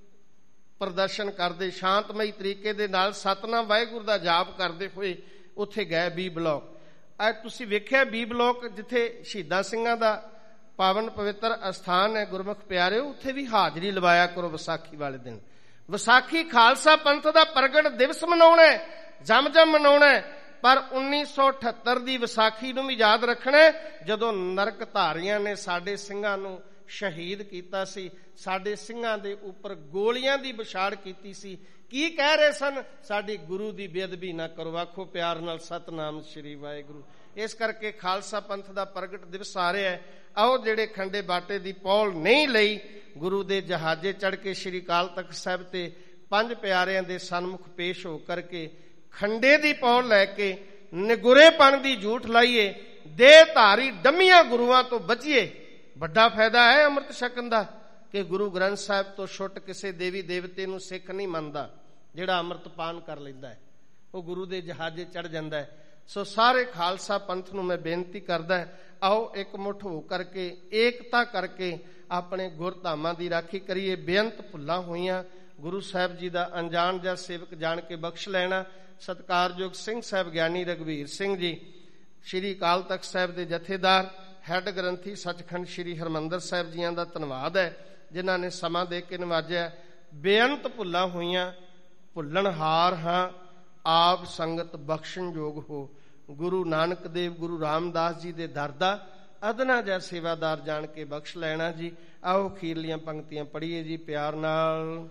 ਪ੍ਰਦਰਸ਼ਨ ਕਰਦੇ, ਸ਼ਾਂਤਮਈ ਤਰੀਕੇ ਦੇ ਨਾਲ ਸਤਨਾਮ ਵਾਹਿਗੁਰੂ ਦਾ ਜਾਪ ਕਰਦੇ ਹੋਏ ਉੱਥੇ ਗਏ ਬੀ ਬਲੋਕ। ਅੱਜ ਤੁਸੀਂ ਵੇਖਿਆ ਬੀ ਬਲੋਕ ਜਿੱਥੇ ਸ਼ਹੀਦਾਂ ਸਿੰਘਾਂ ਦਾ ਪਾਵਨ ਪਵਿੱਤਰ ਅਸਥਾਨ ਹੈ। ਗੁਰਮੁਖ ਪਿਆਰਿਓ, ਉੱਥੇ ਵੀ ਹਾਜ਼ਰੀ ਲਵਾਇਆ ਕਰੋ ਵਿਸਾਖੀ ਵਾਲੇ ਦਿਨ। ਵਿਸਾਖੀ ਖਾਲਸਾ ਪੰਥ ਦਾ ਪ੍ਰਗਟ ਦਿਵਸ ਮਨਾਉਣਾ ਹੈ, ਜਮ ਮਨਾਉਣਾ ਹੈ, ਪਰ 1978 ਦੀ ਵਿਸਾਖੀ ਨੂੰ ਵੀ ਯਾਦ ਰੱਖਣਾ ਜਦੋਂ ਨਰਕ ਧਾਰੀਆਂ ਨੇ ਸਾਡੇ ਸਿੰਘਾਂ ਨੂੰ ਸ਼ਹੀਦ ਕੀਤਾ ਸੀ, ਸਾਡੇ ਸਿੰਘਾਂ ਦੇ ਉੱਪਰ ਗੋਲੀਆਂ ਦੀ ਵਿਛਾੜ ਕੀਤੀ ਸੀ। ਕੀ ਕਹਿ ਰਹੇ ਸਨ? ਸਾਡੀ ਗੁਰੂ ਦੀ ਬੇਅਦਬੀ ਨਾ ਕਰੋ। ਆਖੋ ਪਿਆਰ ਨਾਲ ਸਤਨਾਮ ਸ਼੍ਰੀ ਵਾਹਿਗੁਰੂ। ਇਸ ਕਰਕੇ ਖਾਲਸਾ ਪੰਥ ਦਾ ਪ੍ਰਗਟ ਦਿਵਸ ਆ ਰਿਹਾ ਹੈ। ਆਓ ਜਿਹੜੇ ਖੰਡੇ ਬਾਟੇ ਦੀ ਪੌਲ ਨਹੀਂ ਲਈ, ਗੁਰੂ ਦੇ ਜਹਾਜ਼ੇ ਚੜ੍ਹ ਕੇ ਸ਼੍ਰੀ ਅਕਾਲ ਤਖਤ ਸਾਹਿਬ ਤੇ ਪੰਜ ਪਿਆਰਿਆਂ ਦੇ ਸਨਮੁਖ ਪੇਸ਼ ਹੋ ਕਰਕੇ ਖੰਡੇ ਦੀ ਪੌਲ ਲੈ ਕੇ ਨਿਗੁਰੇਪਣ ਦੀ ਝੂਠ ਲਾਈਏ, ਦੇਹ ਧਾਰੀ ਡੰਮੀਆਂ ਗੁਰੂਆਂ ਤੋਂ ਬਚੀਏ। ਵੱਡਾ ਫਾਇਦਾ ਹੈ ਅੰਮ੍ਰਿਤ ਛਕਣ ਦਾ ਕਿ ਗੁਰੂ ਗ੍ਰੰਥ ਸਾਹਿਬ ਤੋਂ ਛੁੱਟ ਕਿਸੇ ਦੇਵੀ ਦੇਵਤੇ ਨੂੰ ਸਿੱਖ ਨਹੀਂ ਮੰਨਦਾ। ਜਿਹੜਾ ਅੰਮ੍ਰਿਤ ਪਾਨ ਕਰ ਲੈਂਦਾ ਹੈ ਉਹ ਗੁਰੂ ਦੇ ਜਹਾਜ਼ੇ ਚੜ੍ਹ ਜਾਂਦਾ ਹੈ। ਸੋ ਸਾਰੇ ਖਾਲਸਾ ਪੰਥ ਨੂੰ ਮੈਂ ਬੇਨਤੀ ਕਰਦਾ, ਆਓ ਇਕਮੁੱਠ ਹੋ ਕਰਕੇ, ਏਕਤਾ ਕਰਕੇ ਆਪਣੇ ਗੁਰਧਾਮਾਂ ਦੀ ਰਾਖੀ ਕਰੀਏ। ਬੇਅੰਤ ਭੁੱਲਾਂ ਹੋਈਆਂ, ਗੁਰੂ ਸਾਹਿਬ ਜੀ ਦਾ ਅਣਜਾਣ ਜਾਂ ਸੇਵਕ ਜਾਣ ਕੇ ਬਖਸ਼ ਲੈਣਾ। ਸਤਿਕਾਰਯੋਗ ਸਿੰਘ ਸਾਹਿਬ ਗਿਆਨੀ ਰਘਵੀਰ ਸਿੰਘ ਜੀ, ਸ਼੍ਰੀ ਅਕਾਲ ਤਖਤ ਸਾਹਿਬ ਦੇ ਜਥੇਦਾਰ, ਹੈੱਡ ਗ੍ਰੰਥੀ ਸੱਚਖੰਡ ਸ਼੍ਰੀ ਹਰਿਮੰਦਰ ਸਾਹਿਬ ਜੀਆਂ ਦਾ ਧੰਨਵਾਦ ਹੈ ਜਿਨ੍ਹਾਂ ਨੇ ਸਮਾਂ ਦੇ ਕੇ ਨਵਾਜਿਆ। ਬੇਅੰਤ ਭੁੱਲਾਂ ਹੋਈਆਂ, ਭੁੱਲਣਹਾਰ ਹਾਂ, ਆਪ ਸੰਗਤ ਬਖਸ਼ਣ ਯੋਗ ਹੋ। ਗੁਰੂ ਨਾਨਕ ਦੇਵ, ਗੁਰੂ ਰਾਮਦਾਸ ਜੀ ਦੇ ਦਰ ਦਾ ਅਦਨਾ ਜਿਹਾ ਸੇਵਾਦਾਰ ਜਾਣ ਕੇ ਬਖਸ਼ ਲੈਣਾ ਜੀ। ਆਓ ਅਖੀਰਲੀਆਂ ਪੰਕਤੀਆਂ ਪੜ੍ਹੀਏ ਜੀ ਪਿਆਰ ਨਾਲ।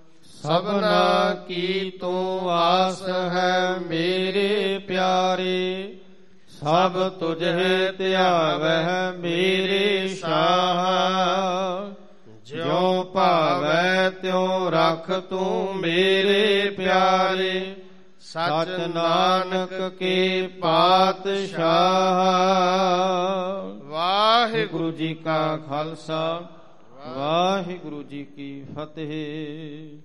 ਸਭਨਾ ਕੀ ਤੂੰ ਆਸ ਹੈ ਮੇਰੇ ਪਿਆਰੇ, ਸਭ ਤੁਝੇ ਧਿਆਵਹਿ ਮੇਰੇ ਸ਼ਾਹ। ਜਿਉ ਭਾਵੈ ਤਿਉ ਰਖ ਤੂੰ ਮੇਰੇ ਪਿਆਰੇ, ਸਚ ਨਾਨਕ ਕੇ ਪਾਤਸ਼ਾਹ। ਵਾਹਿਗੁਰੂ ਜੀ ਕਾ ਖਾਲਸਾ, ਵਾਹਿਗੁਰੂ ਜੀ ਕੀ ਫਤਿਹ।